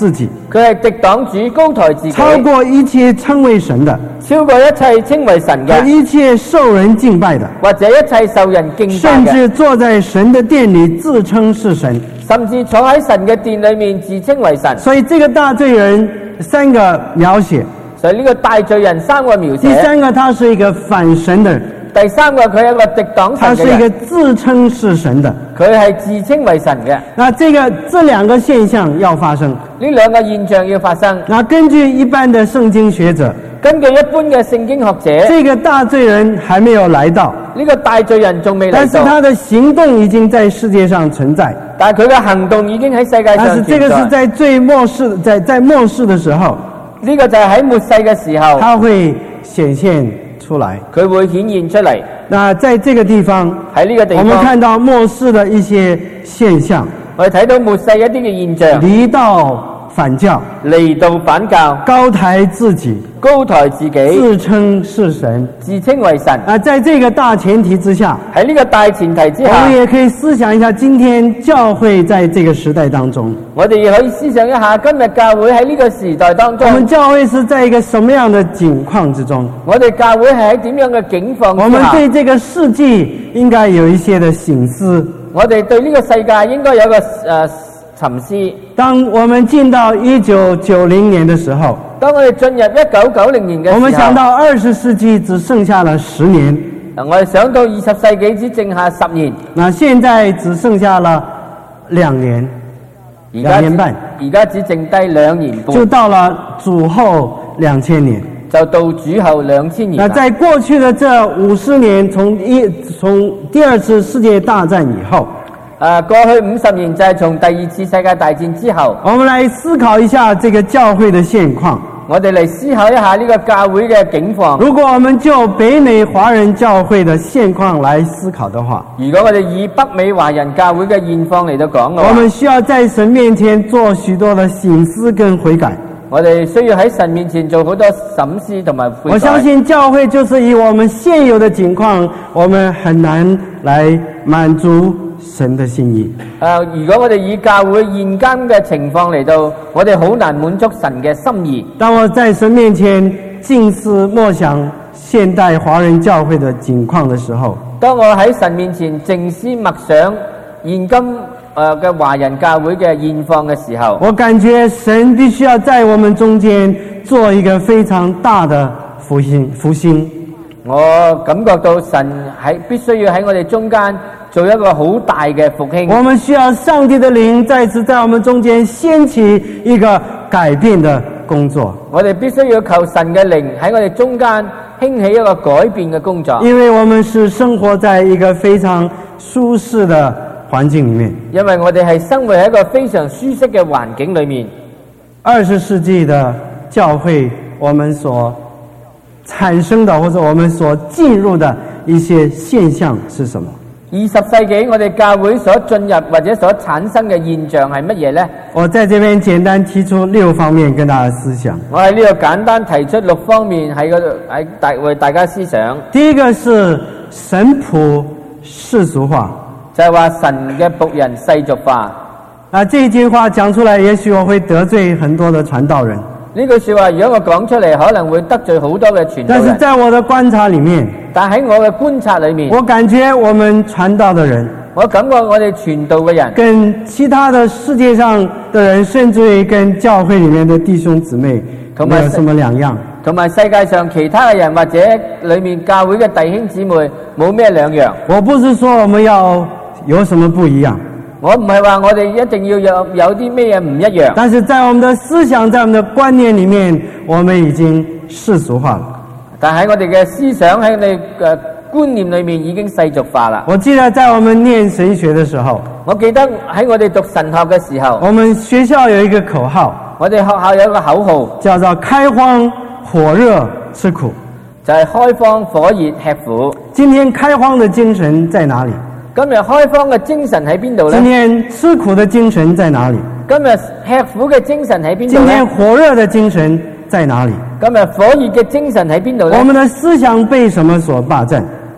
佢係敵擋主，高抬自己， 超過一切稱為神的， 超過一切稱為神和嘅， 一切受人敬拜的， 或者一切受人敬拜嘅， 甚至坐在神的殿裏自稱是神。 甚至坐喺神嘅殿裏面自稱為神。 所以這個大罪人三個描寫， 所以呢個大罪人三個描寫， 第三個他是一個反神的人， 第三個佢係一個敵擋他是一個神嘅人， 自稱是神的。 佢係自稱為神嘅。 那這個這兩個現象要發生， 呢兩個現象要發生。 那根據一般的聖經學者， 根據一般嘅聖經學者， 這個大罪人還沒有來到， 呢個大罪人仲未但嚟到， 是他的行動已經在世界上存在。 但係佢嘅行動已經喺世界但是上這個是存在。 在最末世，在在末世的時候， 呢個就係喺末世嘅時候， 他會顯現出來。 佢會顯現出嚟。 那在這個地方， 喺呢個地我們方， 看到末世的一些現象， 我哋睇到末世一啲嘅現象， 離道反教， 離道反教， 高抬自己， 高抬自己， 自稱是神。 自稱為神。 啊，在這個大前提之下， 喺呢個大前提之我下們，也可以思想一下，今天教會在這個時代當中， 我哋亦可以思想一下，今日教會喺呢個時代當我們中， 教會是在一個什麼樣的境況之中？ 我哋教會係喺點樣嘅境況我們之下？ 對這個世紀應該有一些的省思。 我哋對呢個世界應該有個誒、呃、沉思。 當我們進到一九九零年的時候， 當我哋進入一九九零年嘅時候， 我們想到二十世紀只剩下了十年， 我哋想到二十世紀只剩下十年， 那現在只剩下了兩年， 而家兩年半， 而家只剩低兩年半， 就到了主後兩千年。 就到主後兩千年啦。 那在過去的這五十年，從一從第二次世界大戰以後， 誒、過去五十年就係從第二次世界大戰之後， 我們來思考一下這個教會的現況。 我哋嚟思考一下呢個教會嘅境況。 如果我們就北美華人教會的現況來思考的話， 如果我哋以北美華人教會嘅現況嚟到講嘅話， 我們需要在神面前做許多的省思跟悔改。 我哋需要喺神面前做好多審思同埋悔改。 我相信教會就是以我們現有的情況，我們很難來滿足神的心意。 誒、呃如果我哋以教會現今嘅情況嚟到，我哋好難滿足神嘅心意。 當我在神面前靜思默想現代華人教會的境況的時候， 當我喺神面前靜思默想現今誒嘅華人教會嘅現況嘅時候， 我感覺神必須要在我們中間做一個非常大的復興復興。 我感覺到神喺必須要喺我哋中間做一個好大嘅復興。 我們需要上帝的靈再次在我們中間掀起一個改變的工作， 我哋必須要求神嘅靈喺我哋中間興起一個改變嘅工作， 因為我們是生活在一個非常舒適的環境裡面。 因為我哋係生活喺一個非常舒適嘅環境裏面。 二十世紀的教會，我們所產生的或者我們所進入的一些現象是什麼？ 二十世紀我哋教會所進入或者所產生嘅現象係乜嘢呢？ 我在這邊簡單提出六方面跟大家思想。 我喺呢度簡單提出六方面喺嗰度喺大為大家思想。 第一個是神僕世俗化， 就係話神嘅僕人世俗化。 啊，這句話講出來，也許我會得罪很多的傳道人。 呢句說話如果我講出嚟，可能會得罪好多嘅傳道但是人。 在我的觀察裡面， 但喺我嘅觀察裏面， 我感覺我們傳道的人， 我感覺我哋傳道嘅人， 跟其他的世界上的人，甚至於跟教會裡面的弟兄姊妹，沒有什麼兩樣。 同埋世界上其他嘅人或者裏面教會嘅弟兄姊妹冇咩兩樣。 我不是說我們要有什麼不一樣， 我唔係話我哋一定要有有啲咩嘢唔一樣， 但是在我們的思想，在我們的觀念裡面，我們已經世俗化了。 但喺我哋嘅思想喺我哋嘅觀念裏面已經世俗化啦。 我記得在我們念神學的時候， 我記得喺我哋讀神學嘅時候， 我們學校有一個口號， 我哋學校有一個口號， 叫做開荒火熱吃苦。 就係開荒火熱吃苦。 今天開荒的精神在哪裡？ 今日開荒嘅精神喺邊度呢？ 今天吃苦的精神在哪裡？ 今日吃苦嘅精神喺邊度今天呢？ 火熱的精神在哪裡？ 今日火熱嘅精神喺邊度呢？ 我們的思想被什麼所霸佔？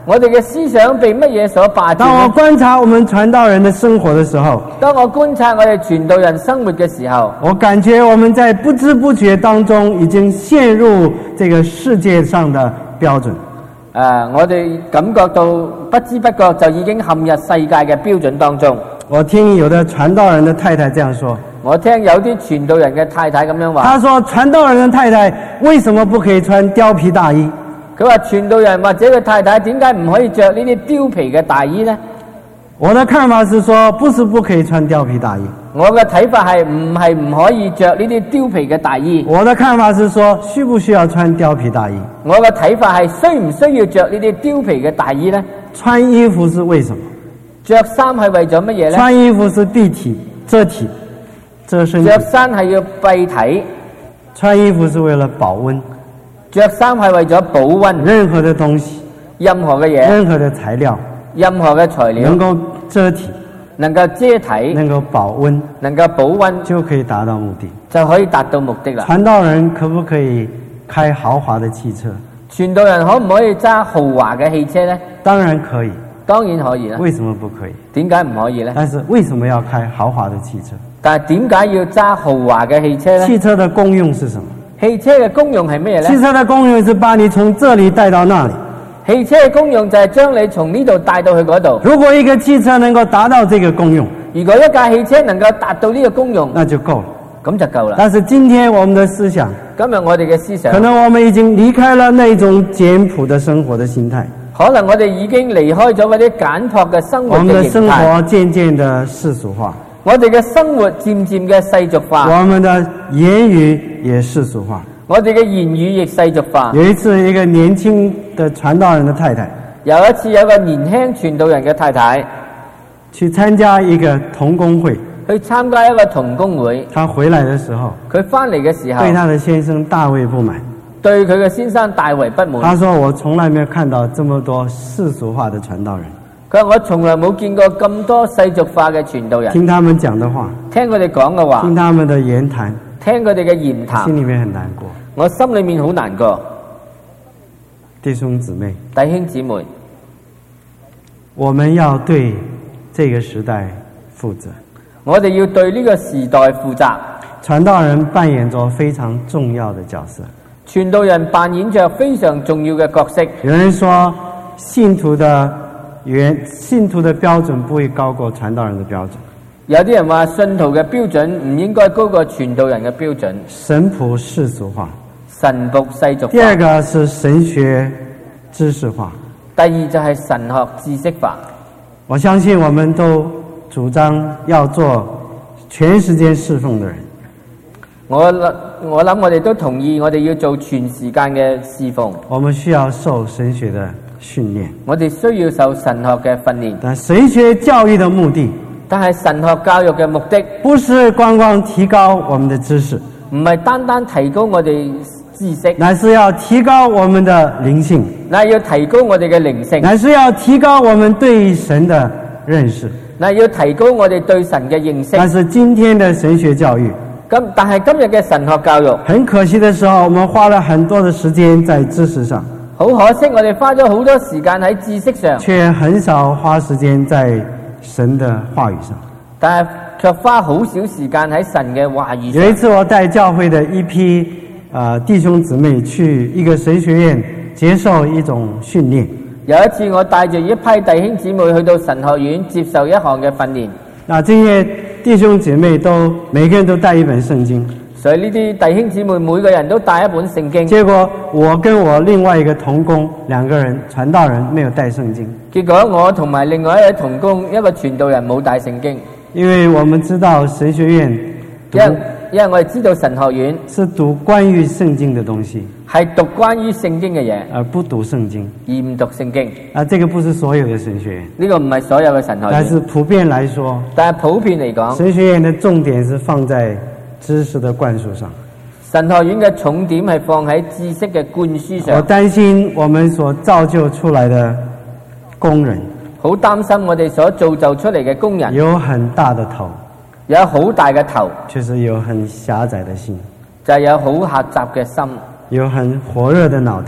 我哋嘅思想被乜嘢所霸佔當我呢？ 觀察我們傳道人的生活的時候， 當我觀察我哋傳道人生活嘅時候， 我感覺我們在不知不覺當中已經陷入這個世界上的標準。 誒、呃，我哋感覺到不知不覺就已經陷入世界嘅標準當中。 我聽有的傳道人的太太這樣說， 我聽有啲傳道人嘅太太咁樣話， 他說傳道人的太太為什麼不可以穿貂皮大衣？ 佢話傳道人或者佢太太點解唔可以着呢啲貂皮嘅大衣呢？ 我的看法是說，不是不可以穿貂皮大衣。 我嘅睇法係唔係唔可以着呢啲貂皮嘅大衣？ 我的看法是說，需不需要穿貂皮大衣？ 我嘅睇法係需唔需要着呢啲貂皮嘅大衣呢？ 穿衣服是為什麼？ 着衫係為咗乜嘢呢？ 穿衣服是蔽體、遮體、遮身體。 着衫係要蔽體， 穿衣服是為了保溫。 着衫係為咗保溫。 任何的東西， 任何嘅嘢， 任何的材料， 任何嘅材料能夠遮體， 能夠遮體， 能夠保溫， 能夠保溫， 就可以達到目的。 就可以達到目的啦。 傳道人可不可以開豪華的汽車？ 傳道人可唔可以揸豪華嘅汽車呢？ 當然可以。 當然可以啦。 為什麼不可以？ 點解唔可以呢？ 但是為什麼要開豪華的汽車？ 但係點解要揸豪華嘅汽車呢？ 汽車的功用是什麼？ 汽車嘅功用係咩呢？ 汽車的功用是把你從這裡帶到那裡。 汽車嘅功用就係將你從呢度帶到去嗰度。 如果一個汽車能夠達到這個功用， 如果一架汽車能夠達到呢個功用， 那就夠了。 咁就夠啦。 但是今天我們的思想， 今日我哋嘅思想， 可能我們已經離開了那種簡樸的生活的心態。 可能我哋已經離開咗嗰啲簡樸嘅生活我們的生嘅形態。 活漸漸的世俗化， 我哋嘅生活漸漸嘅世俗化。 我們的言語也世俗化。 我哋嘅言語亦世俗化。 有一次，一個年輕的傳道人的太太， 有一次有個年輕傳道人嘅太太去參加一個同工會， 去參加一個同工會。 她回來的時候， 佢翻嚟嘅時候， 對她的先生大為不滿。 對佢嘅先生大為不滿。 他說：我從來沒有看到這麼多世俗化的傳道人。 佢話我從來冇見過咁多世俗化嘅傳道人。 聽他們講的話， 聽佢哋講嘅話， 聽他們的言談， 聽佢哋嘅言談， 心裏面很難過。 我心裏面好難過。 弟兄姊妹， 弟兄姊妹， 我們要對這個時代負責。 我哋要對呢個時代負責。 傳道人扮演着非常重要的角色。 傳道人扮演着非常重要嘅角色。 有人說，信徒的原信徒的標準不會高過傳道人的標準。 有啲人話信徒嘅標準唔應該高過傳道人嘅標準。 神僕世俗化， 神僕世俗化。 第二個是神學知識化。 第二就係神學知識化。 我相信我們都主張要做全時間侍奉的人。 我諗我諗我哋都同意，我哋要做全時間嘅侍奉。 我們需要受神學的訓練。 我哋需要受神學嘅訓練。 但神學教育的目的， 但係神學教育嘅目的， 不是光光提高我們的知識， 唔係單單提高我哋知識， 乃是要提高我們的靈性， 乃要提高我哋嘅靈性， 乃是要提高我們對神的認識， 乃要提高我哋對神嘅認識。 但是今天的神學教育， 咁但係今日嘅神學教育， 很可惜的時候，我們花了很多的時間在知識上， 好可惜我哋花咗好多時間喺知識上， 卻很少花時間在神的話語上。 但係卻花好少時間喺神嘅話語上。 有一次我帶教會的一批呃弟兄姊妹去一個神學院接受一種訓練。 有一次我帶住一批弟兄姊妹去到神學院接受一項嘅訓練。 那這些弟兄姐妹都每個人都帶一本聖經， 所以呢啲弟兄姊妹每個人都帶一本聖經。 結果我跟我另外一個同工兩個人傳道人沒有帶聖經。 結果我同埋另外一位同工一個傳道人冇帶聖經。 因為我們知道神學院讀， 因為因為我哋知道神學院是讀關於聖經的東西， 係讀關於聖經嘅嘢， 而不讀聖經， 而唔讀聖經。 啊，這個不是所有的神學院， 呢個唔係所有嘅神學但是院， 普遍來說， 但係普遍嚟講， 神學院的重點是放在知識的灌輸上。 神學院嘅重點係放喺知識嘅灌輸上。 我擔心我們所造就出來的工人， 好擔心我哋所造就出嚟嘅工人有很大的頭， 有好大嘅頭， 卻是有很狹窄的心， 就係有好狹窄嘅心， 有很火熱的腦袋，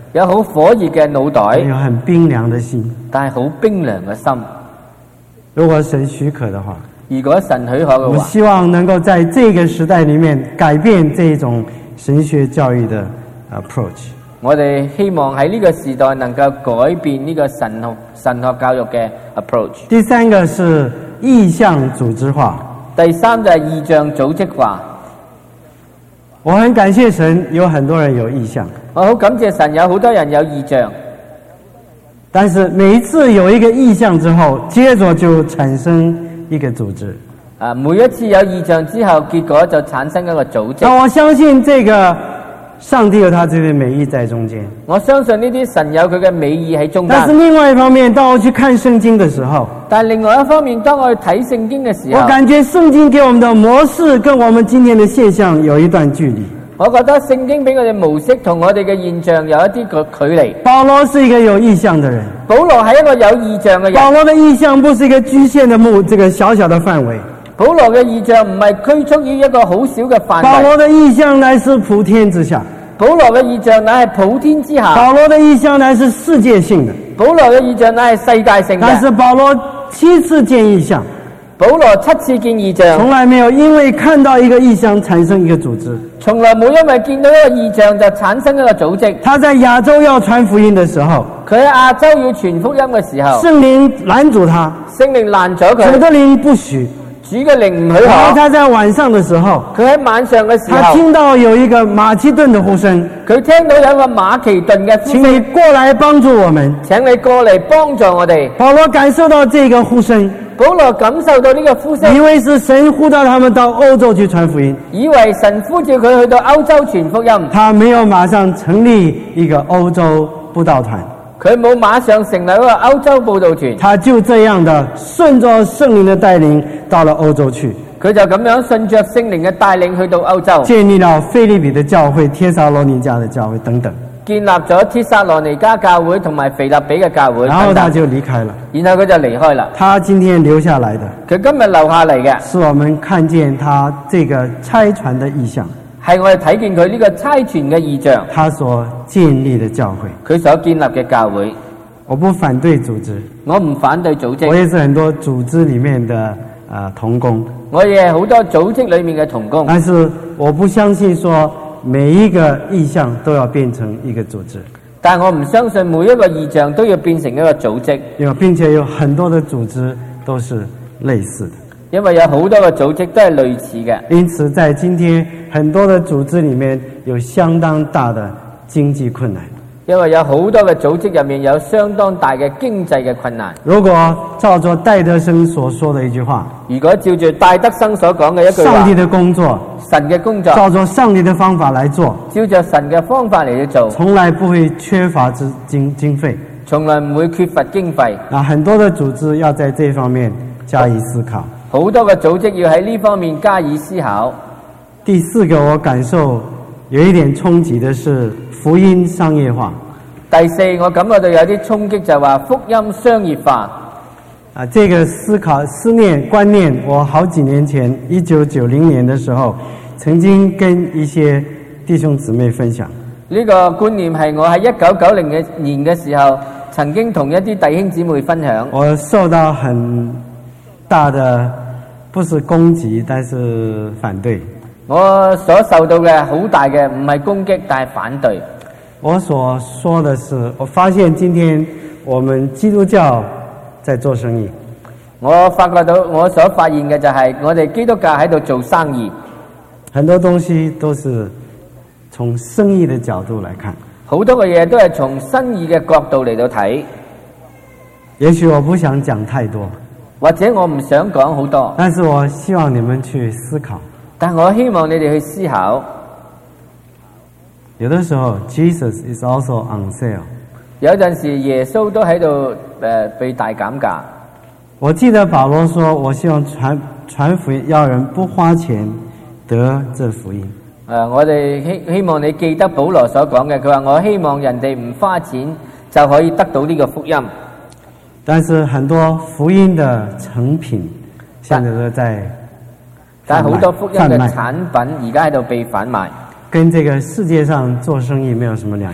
有好火熱嘅腦袋， 有很冰涼的心。 但係好冰涼嘅心。 如果神許可的話， 如果神許可嘅話， 我希望能夠在這個時代裏面改變這種神學教育的 approach。 我哋希望喺呢個時代能夠改變呢個神學神學教育嘅 approach。 第三個是意象組織化。 第三就係意象組織化。 我很感謝神，有很多人有意象。 我好感謝神，有好多人有意象。 但是每一次有一個意象之後，接着就產生一個組織。 啊，每一次有意象之後，結果就產生一個組織。 那我相信這個上帝有他自己的美意在中間。 我相信呢啲神有佢嘅美意喺中間。 但是另外一方面，當我去看聖經的時候， 但另外一方面，當我去睇聖經嘅時候， 我感覺聖經給我們的模式跟我們今天的現象有一段距離。 我覺得聖經俾我哋模式同我哋嘅現象有一啲個距離。 保羅是一個有意象的人。 保羅係一個有意象嘅人。 保羅的意象不是一個局限的目，這個小小的範圍。 保羅嘅意象唔係拘束於一個好小嘅範圍。 保羅的意象乃是普天之下。 保羅嘅意象乃係普天之下。 保羅的意象乃是世界性的。 保羅嘅意象乃係世界性嘅。 但是保羅七次見意象。 保羅七次見異象， 從來沒有因為看到一個異象產生一個組織。 從來冇因為見到一個異象就產生一個組織。 他在亞洲要傳福音的時候， 佢喺亞洲要傳福音嘅時候， 聖靈攔阻他， 聖靈攔咗佢， 主的靈不許， 主嘅靈唔許可。 然後他在晚上的時候， 佢喺晚上嘅時候， 他聽到有一個馬其頓的呼聲， 佢聽到有一個馬其頓嘅呼聲， 請你過來幫助我們， 請你過嚟幫助我哋。 保羅感受到這個呼聲。 保羅感受到呢個呼聲， 以為是神呼到他們到歐洲去傳福音， 以為神呼召佢去到歐洲傳福音。 他沒有馬上成立一個歐洲佈道團， 佢冇馬上成立一個歐洲佈道團， 他就這樣的順着聖靈的帶領到了歐洲去。 佢就咁樣順着聖靈嘅帶領去到歐洲， 建立了腓立比的教會、帖撒羅尼迦的教會等等。 建立咗帖撒羅尼迦教會同埋腓立比嘅教會， 然後他就離開了。 然後佢就離開啦。 他今天留下來的， 佢今日留下嚟嘅， 是我們看見他這個差傳的意象， 係我哋睇見佢呢個差傳嘅異象， 他所建立的教會， 佢所建立嘅教會。 我不反對組織， 我唔反對組織， 我也是很多組織裡面的啊、呃、同工， 我亦係好多組織裡面嘅同工。 但是我不相信說每一個意象都要變成一個組織。 但我唔相信每一個異象都要變成一個組織， 有並且有很多的組織都是類似的， 因為有好多個組織都係類似嘅。 因此在今天很多的組織裡面有相當大的經濟困難， 因為有好多嘅組織入面有相當大嘅經濟嘅困難。 如果照着戴德生所說的一句話， 如果照住戴德生所講嘅一句話， 上帝的工作， 神嘅工作， 照着上帝的方法來做， 照着神嘅方法嚟去做， 從來不會缺乏資經經費， 從來唔會缺乏經費。 啊，很多的組織要在這方面加以思考。 好多嘅組織要喺呢方面加以思考。 第四個我感受有一點衝擊的是福音商業化。 第四，我感覺到有啲衝擊，就話福音商業化。 啊，這個思考、思念、觀念，我好幾年前，一九九零年的時候，曾經跟一些弟兄姊妹分享。 呢個觀念係我喺一九九零嘅年嘅時候，曾經同一啲弟兄姊妹分享。 我受到很大的，不是攻擊，但是反對。 我所受到嘅好大嘅，唔係攻擊，但係反對。 我所說的是，我發現今天我們基督教在做生意。 我發覺到，我所發現嘅就係我哋基督教喺度做生意， 很多東西都是從生意的角度來看。 好多嘅嘢都係從生意嘅角度嚟到睇。 也許我不想講太多， 或者我唔想講好多， 但是我希望你們去思考。 但我希望你哋去思考。 有的時候 Jesus is also on sale。 有陣時耶穌都喺度誒被大減價。 我記得保羅說，我希望傳傳福音，要人不花錢得這福音。 誒、呃，我哋希希望你記得保羅所講嘅，佢話我希望人哋唔花錢就可以得到呢個福音。 但是很多福音的成品，現在都在， 但係好多福音嘅產品而家喺度被販賣。 跟這個世界上做生意沒有什麼兩樣，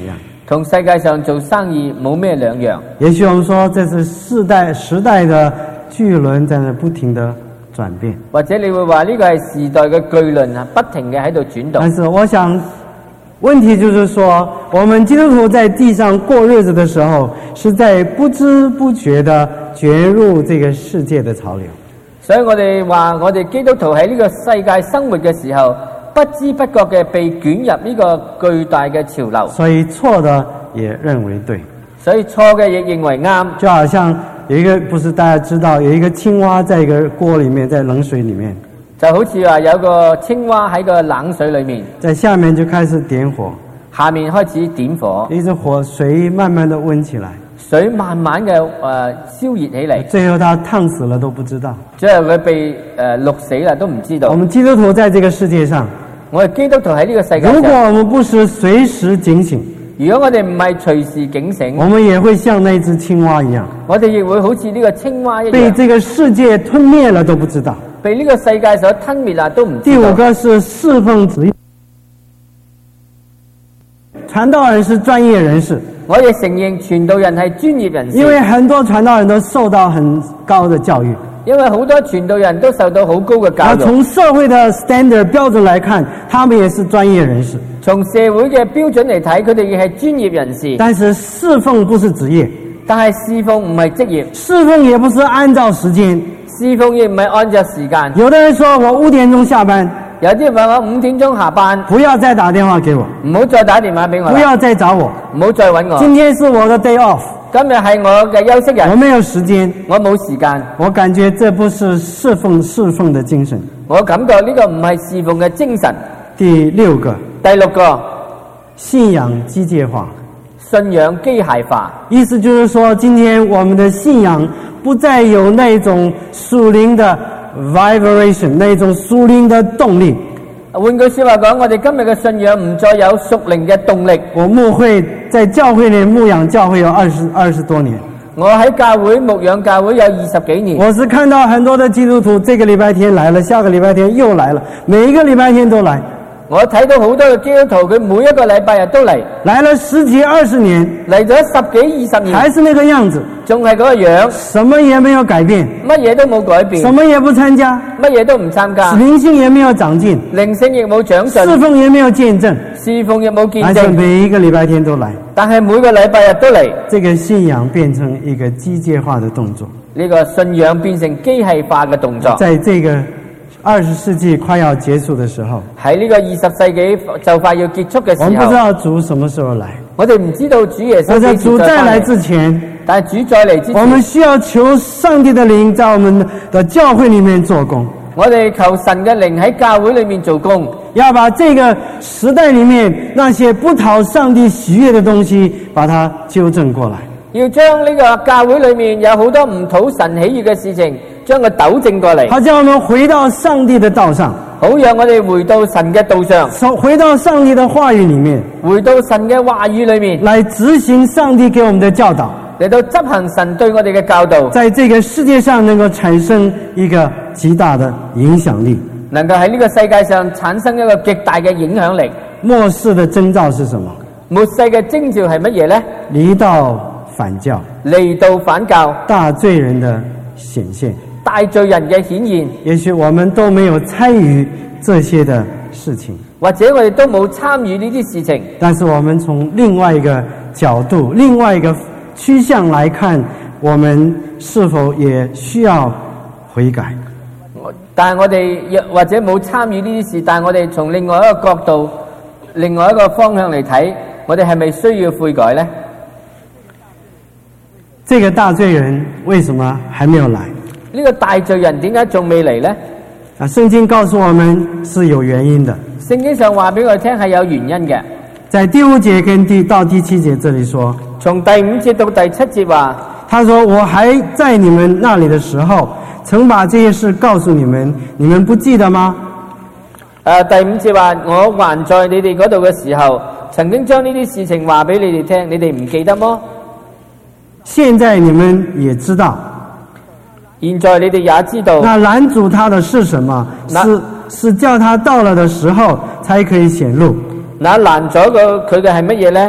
同世界上做生意冇咩兩樣。 也許我們說這是世代時代的巨輪在那不停的轉變， 或者你會話呢個係時代嘅巨輪啊，不停嘅喺度轉動。 但是我想問題就是說，我們基督徒在地上過日子的時候，是在不知不覺的捲入這個世界的潮流。 所以我哋話，我哋基督徒喺呢個世界生活嘅時候，不知不覺嘅被捲入呢個巨大嘅潮流。 所以錯的也認為對， 所以錯嘅亦認為啱。 就好像有一個，不是大家知道，有一個青蛙在一個鍋裏面，在冷水裏面， 就好似話有個青蛙喺個冷水裏面， 在下面就開始點火， 下面開始點火， 一直火水慢慢的溫起來， 水慢慢嘅誒、呃、燒熱起嚟， 最後他燙死了都不知道。 最後佢被誒、呃、淥死啦，都唔知道。 我們基督徒在這個世界上， 我哋基督徒喺呢個世界上， 如果我們不是隨時警醒， 如果我哋唔係隨時警醒， 我們也會像那隻青蛙一樣， 我哋亦會好似呢個青蛙一樣， 被這個世界吞滅了都不知道。 被呢個世界所吞滅啦，都唔知道。 第五個是侍奉職業，傳道人是專業人士。 我哋承認傳道人係專業人士， 因為很多傳道人都受到很高的教育， 因為好多傳道人都受到好高嘅教育。 從社會的 standard 標準來看，他們也是專業人士。 從社會嘅標準嚟睇，佢哋亦係專業人士。 但是侍奉不是職業， 但係侍奉唔係職業， 侍奉也不是按照時間， 侍奉亦唔係按照時間。 有的人說我五點鐘下班， 有啲人話我五點鐘下班， 不要再打電話給我， 唔好再打電話俾我， 不要再找我， 唔好再揾我。 今天是我的 day off， 今日係我嘅休息日， 我沒有時間， 我冇時間。 我感覺這不是侍奉侍奉的精神。 我感覺呢個唔係侍奉嘅精神。 第六個， 第六個， 信仰機械化， 信仰機械化。 意思就是說，今天我們的信仰不再有那種屬靈的 vibration， 那種屬靈的動力。 換句說話講，我哋今日嘅信仰唔再有屬靈嘅動力。 我牧會在教會裏牧養教會有二十二十多年， 我喺教會牧養教會有二十幾年。 我是看到很多的基督徒，這個禮拜天來了，下個禮拜天又來了，每一個禮拜天都來。 我睇到好多嘅基督徒，佢每一個禮拜日都嚟， 來了十幾二十年， 嚟咗十幾二十年， 還是那個樣子， 仲係嗰個樣， 什麼也沒有改變， 乜嘢都冇改變， 什麼也不參加， 乜嘢都唔參加， 靈性也沒有長進， 靈性亦冇長進， 侍奉也沒有見證， 侍奉亦冇見但是證， 每一個禮拜天都來， 但係每個禮拜日都嚟。 這個信仰變成一個機械化的動作， 呢個信仰變成機械化嘅動作。 在這個二十世紀快要結束的時候， 喺呢個二十世紀就快要結束嘅時候， 我們不知道主什麼時候來。 我哋唔知道主耶穌在主再來幾時再來之前， 但係主再嚟之前， 我們需要求上帝的靈在我們的教會裏面做工。 我哋求神嘅靈喺教會裏面做工， 要把這個時代裏面那些不討上帝喜悅的東西，把它糾正過來。 要將呢個教會裏面有好多唔討神喜悅嘅事情，將佢糾正過嚟， 好叫我們回到上帝的道上， 好讓我哋回到神嘅道上， 回到上帝的話語裏面， 回到神嘅話語裏面， 來執行上帝給我們的教導， 嚟到執行神對我哋嘅教導， 在這個世界上能夠產生一個極大的影響力， 能夠喺呢個世界上產生一個極大嘅影響力。 末世的徵兆是什麼？ 末世嘅徵兆係乜嘢呢？ 離道反教， 離道反教， 大罪人的顯現， 大罪人嘅顯現。 也許我們都沒有參與這些的事情， 或者我哋都冇參與呢啲事情， 但是我們從另外一個角度、另外一個趨向來看，我們是否也需要悔改？ 但係我哋若或者冇參與呢啲事，但係我哋從另外一個角度、另外一個方向嚟睇，我哋係咪需要悔改呢？ 這個大罪人為什麼還沒有來？ 呢個大罪人點解仲未嚟呢？ 啊，聖經告訴我們是有原因的。 聖經上話俾我哋聽係有原因嘅。 在第五節跟第到第七節這裡說， 從第五節到第七節話， 他說我還在你們那裡的時候，曾把這些事告訴你們，你們不記得嗎？ 誒、呃，第五節話我還在你哋嗰度嘅時候，曾經將呢啲事情話俾你哋聽，你哋唔記得麼？ 現在你們也知道， 現在你哋也知道， 那攔阻他的是什麼？是是叫他到了的時候才可以顯露。 那攔咗個佢嘅係乜嘢呢？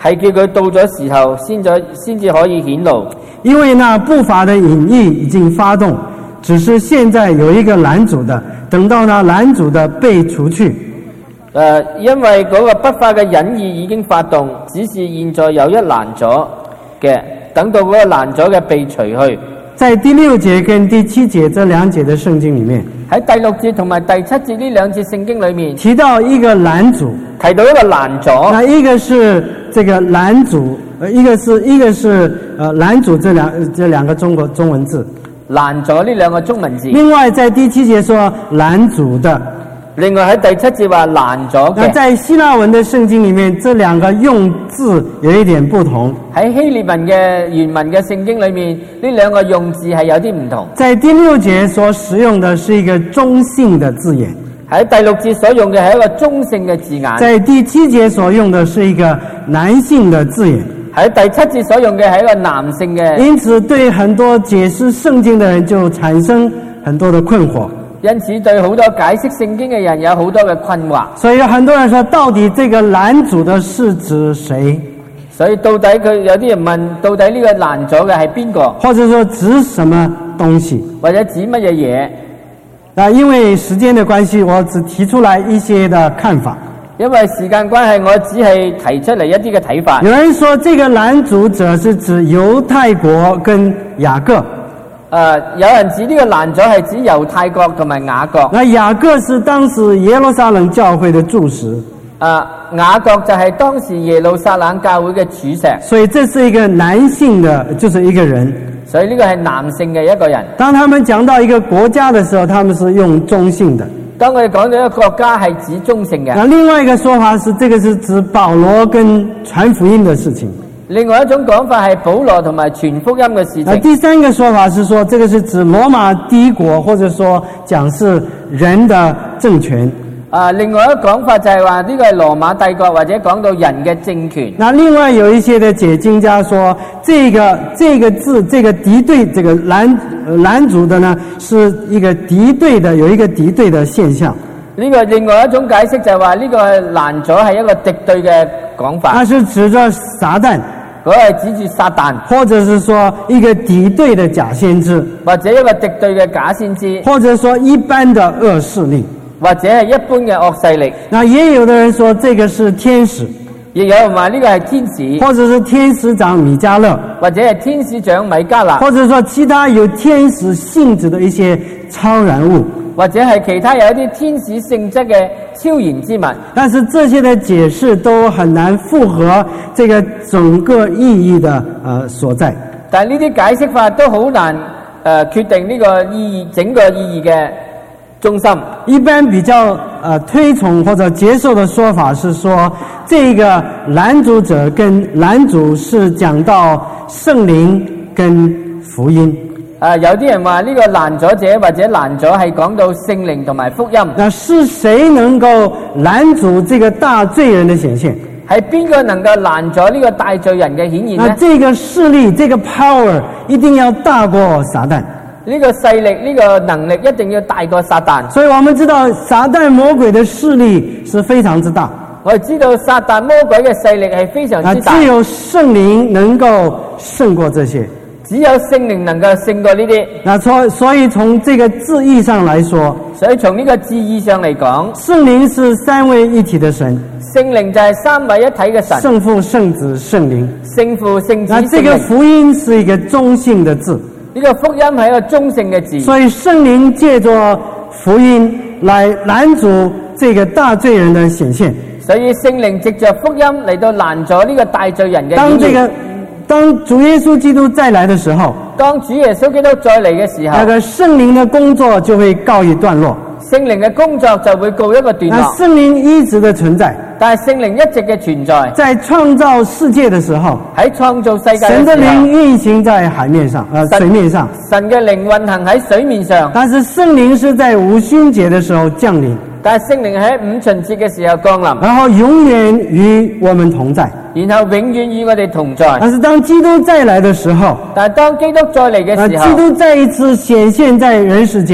係叫佢到咗時候先咗先至可以顯露。 因為那不法的隱意已經發動，只是現在有一個攔阻的，等到那攔阻的被除去。誒、 呃，因為嗰個不法嘅隱意已經發動，只是現在有一攔阻嘅，等到嗰個攔阻嘅被除去。 在第六節跟第七節這兩節的聖經裡面， 喺第六節同埋第七節呢兩節聖經裡面提到一個攔阻， 提到一個攔阻。 那一個是這個攔阻，呃，一個是一個是呃攔阻這兩這兩個中國中文字， 攔阻呢兩個中文字。 另外在第七節說攔阻的。 另外喺第七節話攔阻嘅。 那在希臘文的聖經裡面，這兩個用字有一點不同。 喺希臘文嘅原文嘅聖經裡面，呢兩個用字係有啲唔同。 在第六節所使用的是一個中性的字眼， 喺第六節所用嘅係一個中性嘅字眼。 在第七節所用的是一個男性的字眼。 喺第七節所用嘅係一個男性嘅。 因此對很多解釋聖經的人就產生很多的困惑。 因此對好多解釋聖經嘅人有好多嘅困惑。 所以有很多人說，到底這個攔阻的是指誰？ 所以到底佢有啲人問，到底呢個攔阻嘅係邊個？ 或者說指什麼東西？ 或者指乜嘢嘢？ 啊，因為時間的關係，我只提出來一些的看法。 因為時間關係，我只係提出嚟一啲嘅睇法。 有人說，這個攔阻者是指猶太國跟雅各。 誒、呃，有人指呢個攔阻係指猶太國同埋雅各。 那雅各是當時耶路撒冷教會的柱石。 誒、呃，雅各就係當時耶路撒冷教會嘅柱石。 所以這是一個男性的，就是一個人。 所以呢個係男性嘅一個人。 當他們講到一個國家的時候，他們是用中性的。 當我哋講到一個國家係指中性嘅。 那另外一個說法是，這個是指保羅跟傳福音的事情。 另外一種講法係保羅同埋傳福音嘅事情。 第三個說法是說，這個是指羅馬帝國，或者說講是人的政權。 啊，另外一個講法就係話呢個係羅馬帝國，或者講到人嘅政權。 那另外有一些的解經家說，這個這個字，這個敵對，這個攔攔阻的呢，是一個敵對的，有一個敵對的現象。 呢個另外一種解釋就係話呢個攔阻係一個敵對嘅講法。 它是指着撒旦。 嗰係指住撒旦， 或者是說一個敵對的假先知， 或者一個敵對嘅假先知， 或者說一般的惡勢力， 或者係一般嘅惡勢力。 那也有的人說這個是天使， 亦有人話呢個係天使， 或者是天使長米迦勒， 或者係天使長米迦勒， 或者說其他有天使性質的一些超然物， 或者係其他有一啲天使性質嘅超然之物。 但是這些的解釋都很難符合這個整個意義的呃所在。 但係呢啲解釋法都好難誒、呃、決定呢個意義整個意義嘅中心。 一般比較呃推崇或者接受的說法是說，這個攔阻者跟攔阻是講到聖靈跟福音。 啊、呃，有啲人話呢個攔阻者或者攔阻係講到聖靈同埋福音。 那是誰能夠攔阻這個大罪人的顯現？ 係邊個能夠攔阻呢個大罪人嘅顯現呢？ 那這個勢力，這個 power 一定要大過撒旦。 呢個勢力，呢個能力一定要大過撒旦。 所以我們知道撒旦魔鬼的勢力是非常之大。 我哋知道撒旦魔鬼嘅勢力係非常之大。 只有聖靈能夠勝過這些。 只有聖靈能夠勝過呢啲。 那所所以從這個字義上來說， 所以從呢個字義上嚟講， 聖靈是三位一體的神。 聖靈就係三位一體嘅神。 聖父、聖子、聖靈。 聖父、聖子、聖靈。 那這個福音是一個中性的字。 呢個福音係一個中性嘅字。 所以聖靈借着福音來攔阻這個大罪人的顯現。 所以聖靈藉着福音嚟到攔阻呢個大罪人嘅顯現。 當這個當主耶穌基督再來的時候， 當主耶穌基督再嚟嘅時候， 那個聖靈的工作就會告一段落。 聖靈嘅工作就會告一個段落。 那聖靈一直的存在， 但係聖靈一直嘅存在， 在創造世界的時候， 喺創造世界嘅時候， 神的靈運行在海面上，呃，水面上。 神嘅靈運行喺水面上， 但是聖靈是在五旬節的時候降臨。 但係聖靈喺五旬節嘅時候降臨， 然後永遠與我們同在， 然後永遠與我哋同在。 但是當基督再來的時候， 但係當基督再嚟嘅時候， 基督再一次顯現在人世間。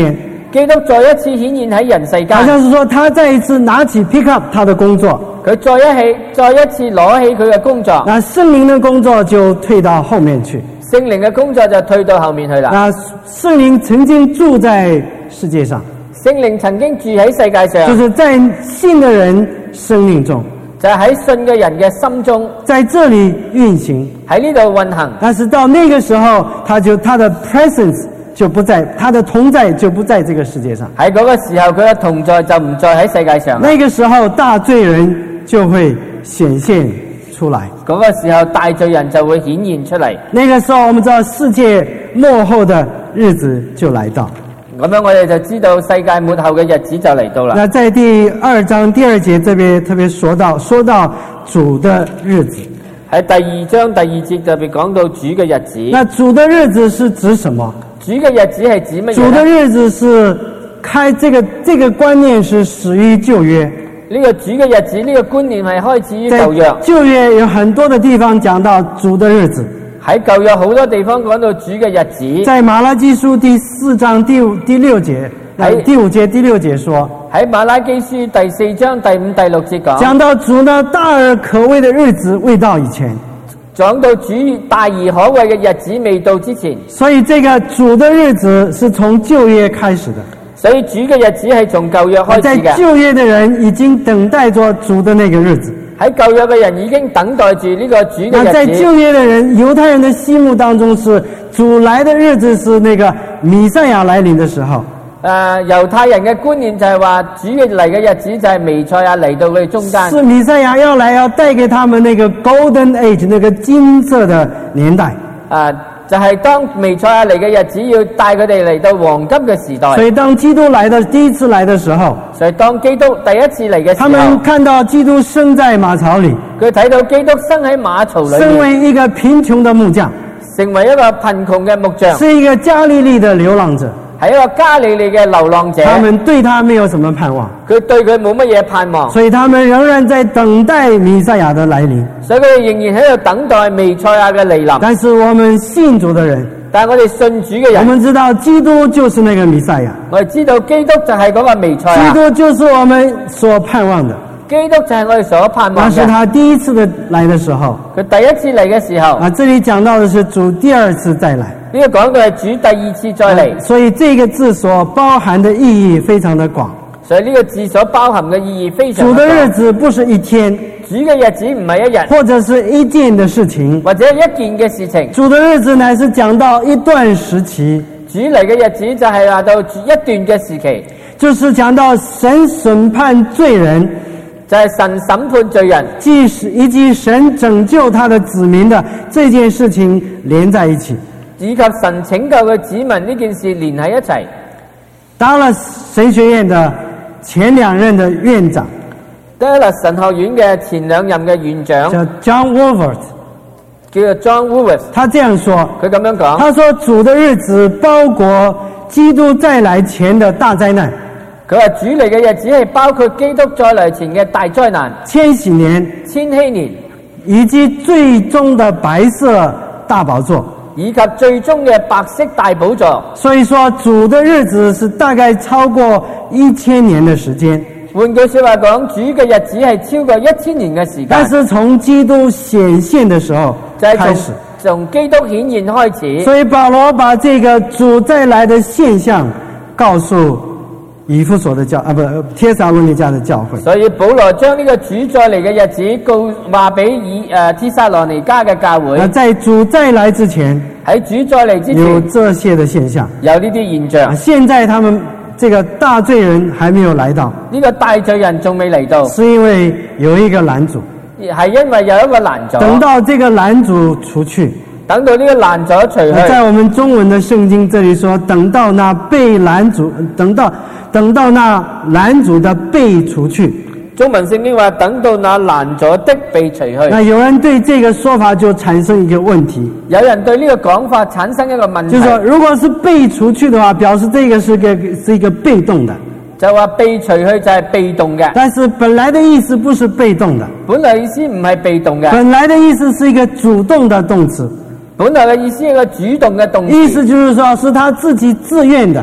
基督再一次顯現喺人世好間， 像是說他再一次拿起 pick up 他的工作， 佢再一起再一次攞起佢嘅工作， 那聖靈的工作就退到後面去。 聖靈嘅工作就退到後面去啦。 那聖靈曾經住在世界上， 聖靈曾經住喺世界上， 就是在信的人生命中， 就係喺信嘅人嘅心中， 在這裏運行。 喺呢度運行。 但是到那個時候，他就他的 presence 就不在，他的同在就不在這個世界上。 喺嗰個時候，佢嘅同在就唔再喺世界上。 那個時候，大罪人就會顯現出來。 嗰個時候，大罪人就會顯現出嚟。 那個時候，我們知道世界末後的日子就來到。 咁樣我哋就知道世界末後嘅日子就嚟到啦。 那在第二章第二節這邊特別說到，說到主的日子。 喺第二章第二節特別講到主嘅日子。 那主的日子是指什麼？ 主嘅日子係指乜嘢？ 主的日子是開這個這個觀念是始於舊約。 呢個主嘅日子呢個觀念係開始於舊約。 舊約有很多的地方講到主的日子。 喺舊約好多地方講到主嘅日子。 在馬拉基書第四章第五第六節，喺第五節第六節說， 喺馬拉基書第四章第五第六節講， 講到主呢大而可畏的日子未到以前， 講到主大而可畏嘅日子未到之前。 所以這個主的日子是從舊約開始的。 所以主嘅日子係從舊約開始嘅。 在舊約的人已經等待着主的那個日子。 喺舊約嘅人已經等待住呢個主嘅日子。 那在舊約的人，猶太人的心目當中是主來的日子是那個彌賽亞來臨的時候。 誒、呃，猶太人嘅觀念就係話主嘅嚟嘅日子就係彌賽亞嚟到佢哋中間。 是彌賽亞要來，要帶給他們那個 golden age 那個金色的年代。 啊、呃，就係、是、當彌賽亞嚟嘅日子，要帶佢哋嚟到黃金嘅時代。 所以當基督來的第一次來的時候， 所以當基督第一次嚟嘅時候， 他們看到基督生在馬槽裏， 佢睇到基督生喺馬槽裏面， 身為一個貧窮的木匠， 成為一個貧窮嘅木匠， 是一個加利利的流浪者， 係一個加利利嘅流浪者。 他們對他沒有什麼盼望， 佢對佢冇乜嘢盼望， 所以他們仍然在等待彌賽亞的來臨。 所以佢哋仍然喺度等待彌賽亞嘅嚟臨。 但是我們信主的人， 但係我哋信主嘅人， 我們知道基督就是那個彌賽亞， 我哋知道基督就係嗰個彌賽亞， 基督就是我們所盼望的。 基督就係我哋所盼望嘅。 那是他第一次的來的時候， 佢第一次嚟嘅時候， 啊，這裏講到的是主第二次再來。 呢個講到係主第二次再嚟， 所以這個字所包含的意義非常的廣。 所以呢個字所包含嘅意義非常主的廣。 的日子不是一天， 主嘅日子唔係一日， 或者是一件的事情， 或者一件嘅事情。 主的日子乃是講到一段時期， 主嚟嘅日子就係話到一段嘅時期， 就是講到神審判罪人， 就係神審判罪人， 即是以及神拯救他的子民的這件事情連在一起， 以及神拯救嘅子民呢件事連喺一齊。 當了神學院的前兩任的院長， 得啦神學院嘅前兩任嘅院長叫 John Walvoord， 叫做 John Walvoord， 他這樣說， 佢咁樣講， 他說主的日子包括基督再來前的大災難， 佢話主嚟嘅日子係包括基督再來前嘅大災難、 千禧年、 千禧年， 以及最終的白色大寶座， 以及最終嘅白色大寶座。 所以說主的日子是大概超過一千年的時間。 換句說話講，主嘅日子係超過一千年嘅時間。 但是從基督顯現的時候就係從開始， 從基督顯現開始。 所以保羅把這個主再來的現象告訴以弗所的教啊，不，帖撒羅尼迦的教會。 所以保羅將呢個主再嚟嘅日子告話俾以誒帖撒羅尼迦嘅教會。 那在主再來之前， 喺主再嚟之前， 有這些的現象。 有呢啲現象。 現在他們這個大罪人還沒有來到， 呢個大罪人仲未嚟到， 是因為有一個攔阻， 係因為有一個攔阻。 等到這個攔阻除去， 等到呢個攔阻除去。 在我們中文的聖經這裡說，等到那被攔阻，等到等到那攔阻的被除去。 中文聖經話等到那攔阻的被除去。 那有人對這個說法就產生一個問題， 有人對呢個講法產生一個問題， 就是說如果是被除去的話，表示這個是個是一個被動的， 就話被除去就係被動嘅。 但是本來的意思不是被動的， 本來意思唔係被動嘅， 本來的意思是一個主動的動詞。 本來嘅意思係一個主動嘅動詞， 意思就是說是他自己自願的，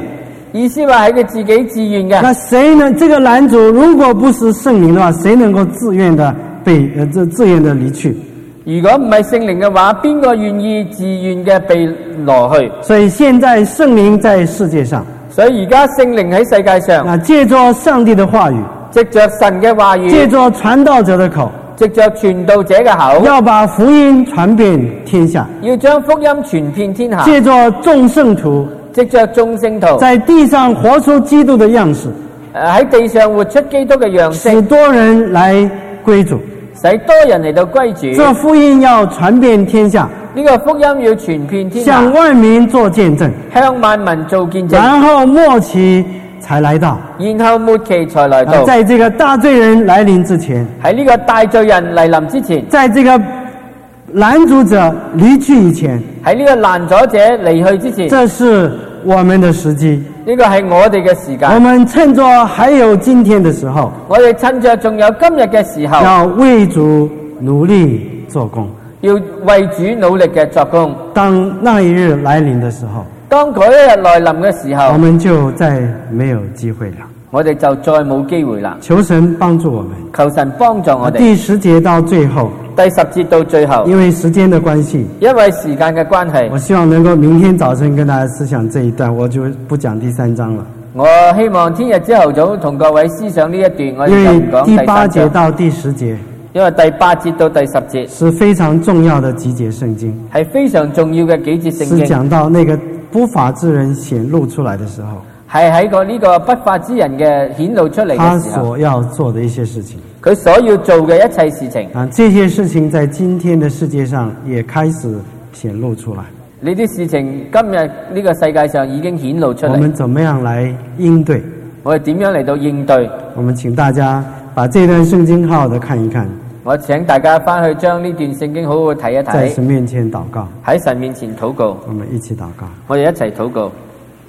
意思話係佢自己自願嘅。 那誰呢？這個攔阻如果不是聖靈的話，誰能夠自願的被呃這自願的離去？ 如果唔係聖靈嘅話，邊個願意自願嘅被挪去？ 所以現在聖靈在世界上， 所以而家聖靈喺世界上， 啊，借着上帝的話語， 藉着神嘅話語， 借着傳道者的口， 藉着傳道者嘅口， 要把福音傳遍天下， 要將福音傳遍天下。 借着眾聖徒， 藉着眾聖徒， 在地上活出基督的樣式， 誒喺地上活出基督嘅樣式， 使多人來歸主。 使多人嚟到歸主。 這福音要傳遍天下， 呢個福音要傳遍天下， 向萬民做見證， 向萬民做見證。 然後末期才來到， 然後末期才來到。 在這個大罪人來臨之前， 喺呢個大罪人嚟臨之前， 在這個攔阻者離去以前， 喺呢個攔阻者離去之前， 這是我們的時機。 呢個係我哋嘅時間。 我們趁着還有今天的時候， 我哋趁着仲有今日嘅時候， 要為主努力做工， 要為主努力嘅作工。 當那一日來臨的時候， 當嗰一日來臨嘅時候， 我們就再沒有機會了。 我哋就再冇機會啦。 求神幫助我們， 求神幫助我哋。 第十節到最後， 第十節到最後， 因為時間的關係， 因為時間嘅關係， 我希望能夠明天早晨跟大家思想這一段，我就不講第三章了。 我希望聽日朝頭早同各位思想呢一段，我哋就唔講因為第八節第三章。 到第十節， 因為第八節到第十節是非常重要的幾節聖經， 係非常重要嘅幾節聖是經， 講到那個不法之人顯露出來的時候， 係喺個呢個不法之人嘅顯露出嚟他嘅時候， 所要做的一些事情佢所要做嘅一切事情， 啊，這些事情在今天的世界上也開始顯露出來。 呢啲事情今日呢個世界上已經顯露出我嚟。 們怎麼樣來應對？ 我哋點樣嚟到應對？ 我們請大家把這段聖經好好的看一看， 我請大家翻去將呢段聖經好好睇一在神睇， 面前禱告。 喺神面前禱告。 我們一起禱告。 我哋一齊禱告。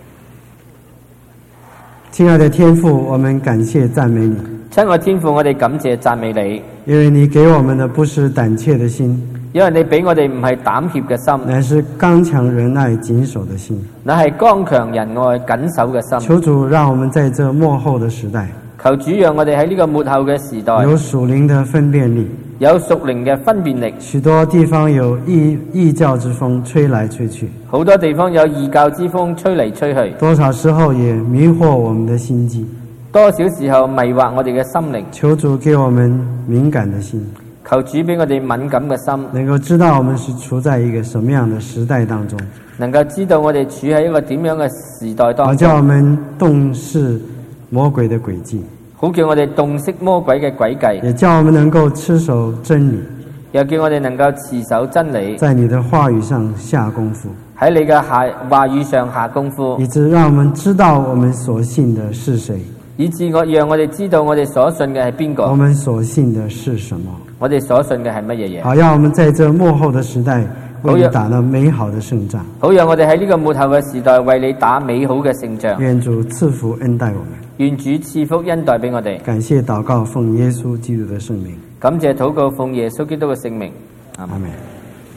親愛的天父，我們感謝讚美你， 親愛天父，我哋感謝讚美你， 因為你給我們的不是膽怯的心， 因為你俾我哋唔係膽怯嘅心， 乃是剛強仁愛謹守的心。 乃係剛強仁愛謹守嘅心。 求主讓我們在這末後的時代， 求主讓我哋喺呢個末後嘅時代有屬靈的分辨力， 有屬靈嘅分辨力。 許多地方有異異教之風吹來吹去， 好多地方有異教之風吹嚟吹去， 多少時候也迷惑我們的心機。 多少時候迷惑我哋嘅心靈。 求主給我們敏感的心， 求主俾我哋敏感嘅心， 能夠知道我們是處在一個什麼樣的時代當中， 能夠知道我哋處喺一個點樣嘅時代好當叫我中， 們洞悉魔鬼的詭計， 好叫我哋洞悉魔鬼嘅詭計， 也叫我們能夠持守真理， 又叫我哋能夠持守真理， 在你的話語上下功夫， 喺你嘅下話語上下功夫， 以致讓我們知道我們所信的是誰， 以致我讓我哋知道我哋所信嘅係邊個， 我們所信的是什麼， 我哋所信嘅係乜嘢嘢， 好讓我們在這末後的時代為你打了美好的勝仗。 好讓我哋喺呢個末後嘅時代為你打美好嘅勝仗。 願主賜福恩待我們， 願主賜福恩待俾我哋。 感謝禱告，奉耶穌基督的聖名， 感謝禱告，奉耶穌基督嘅聖名。阿門。 阿們。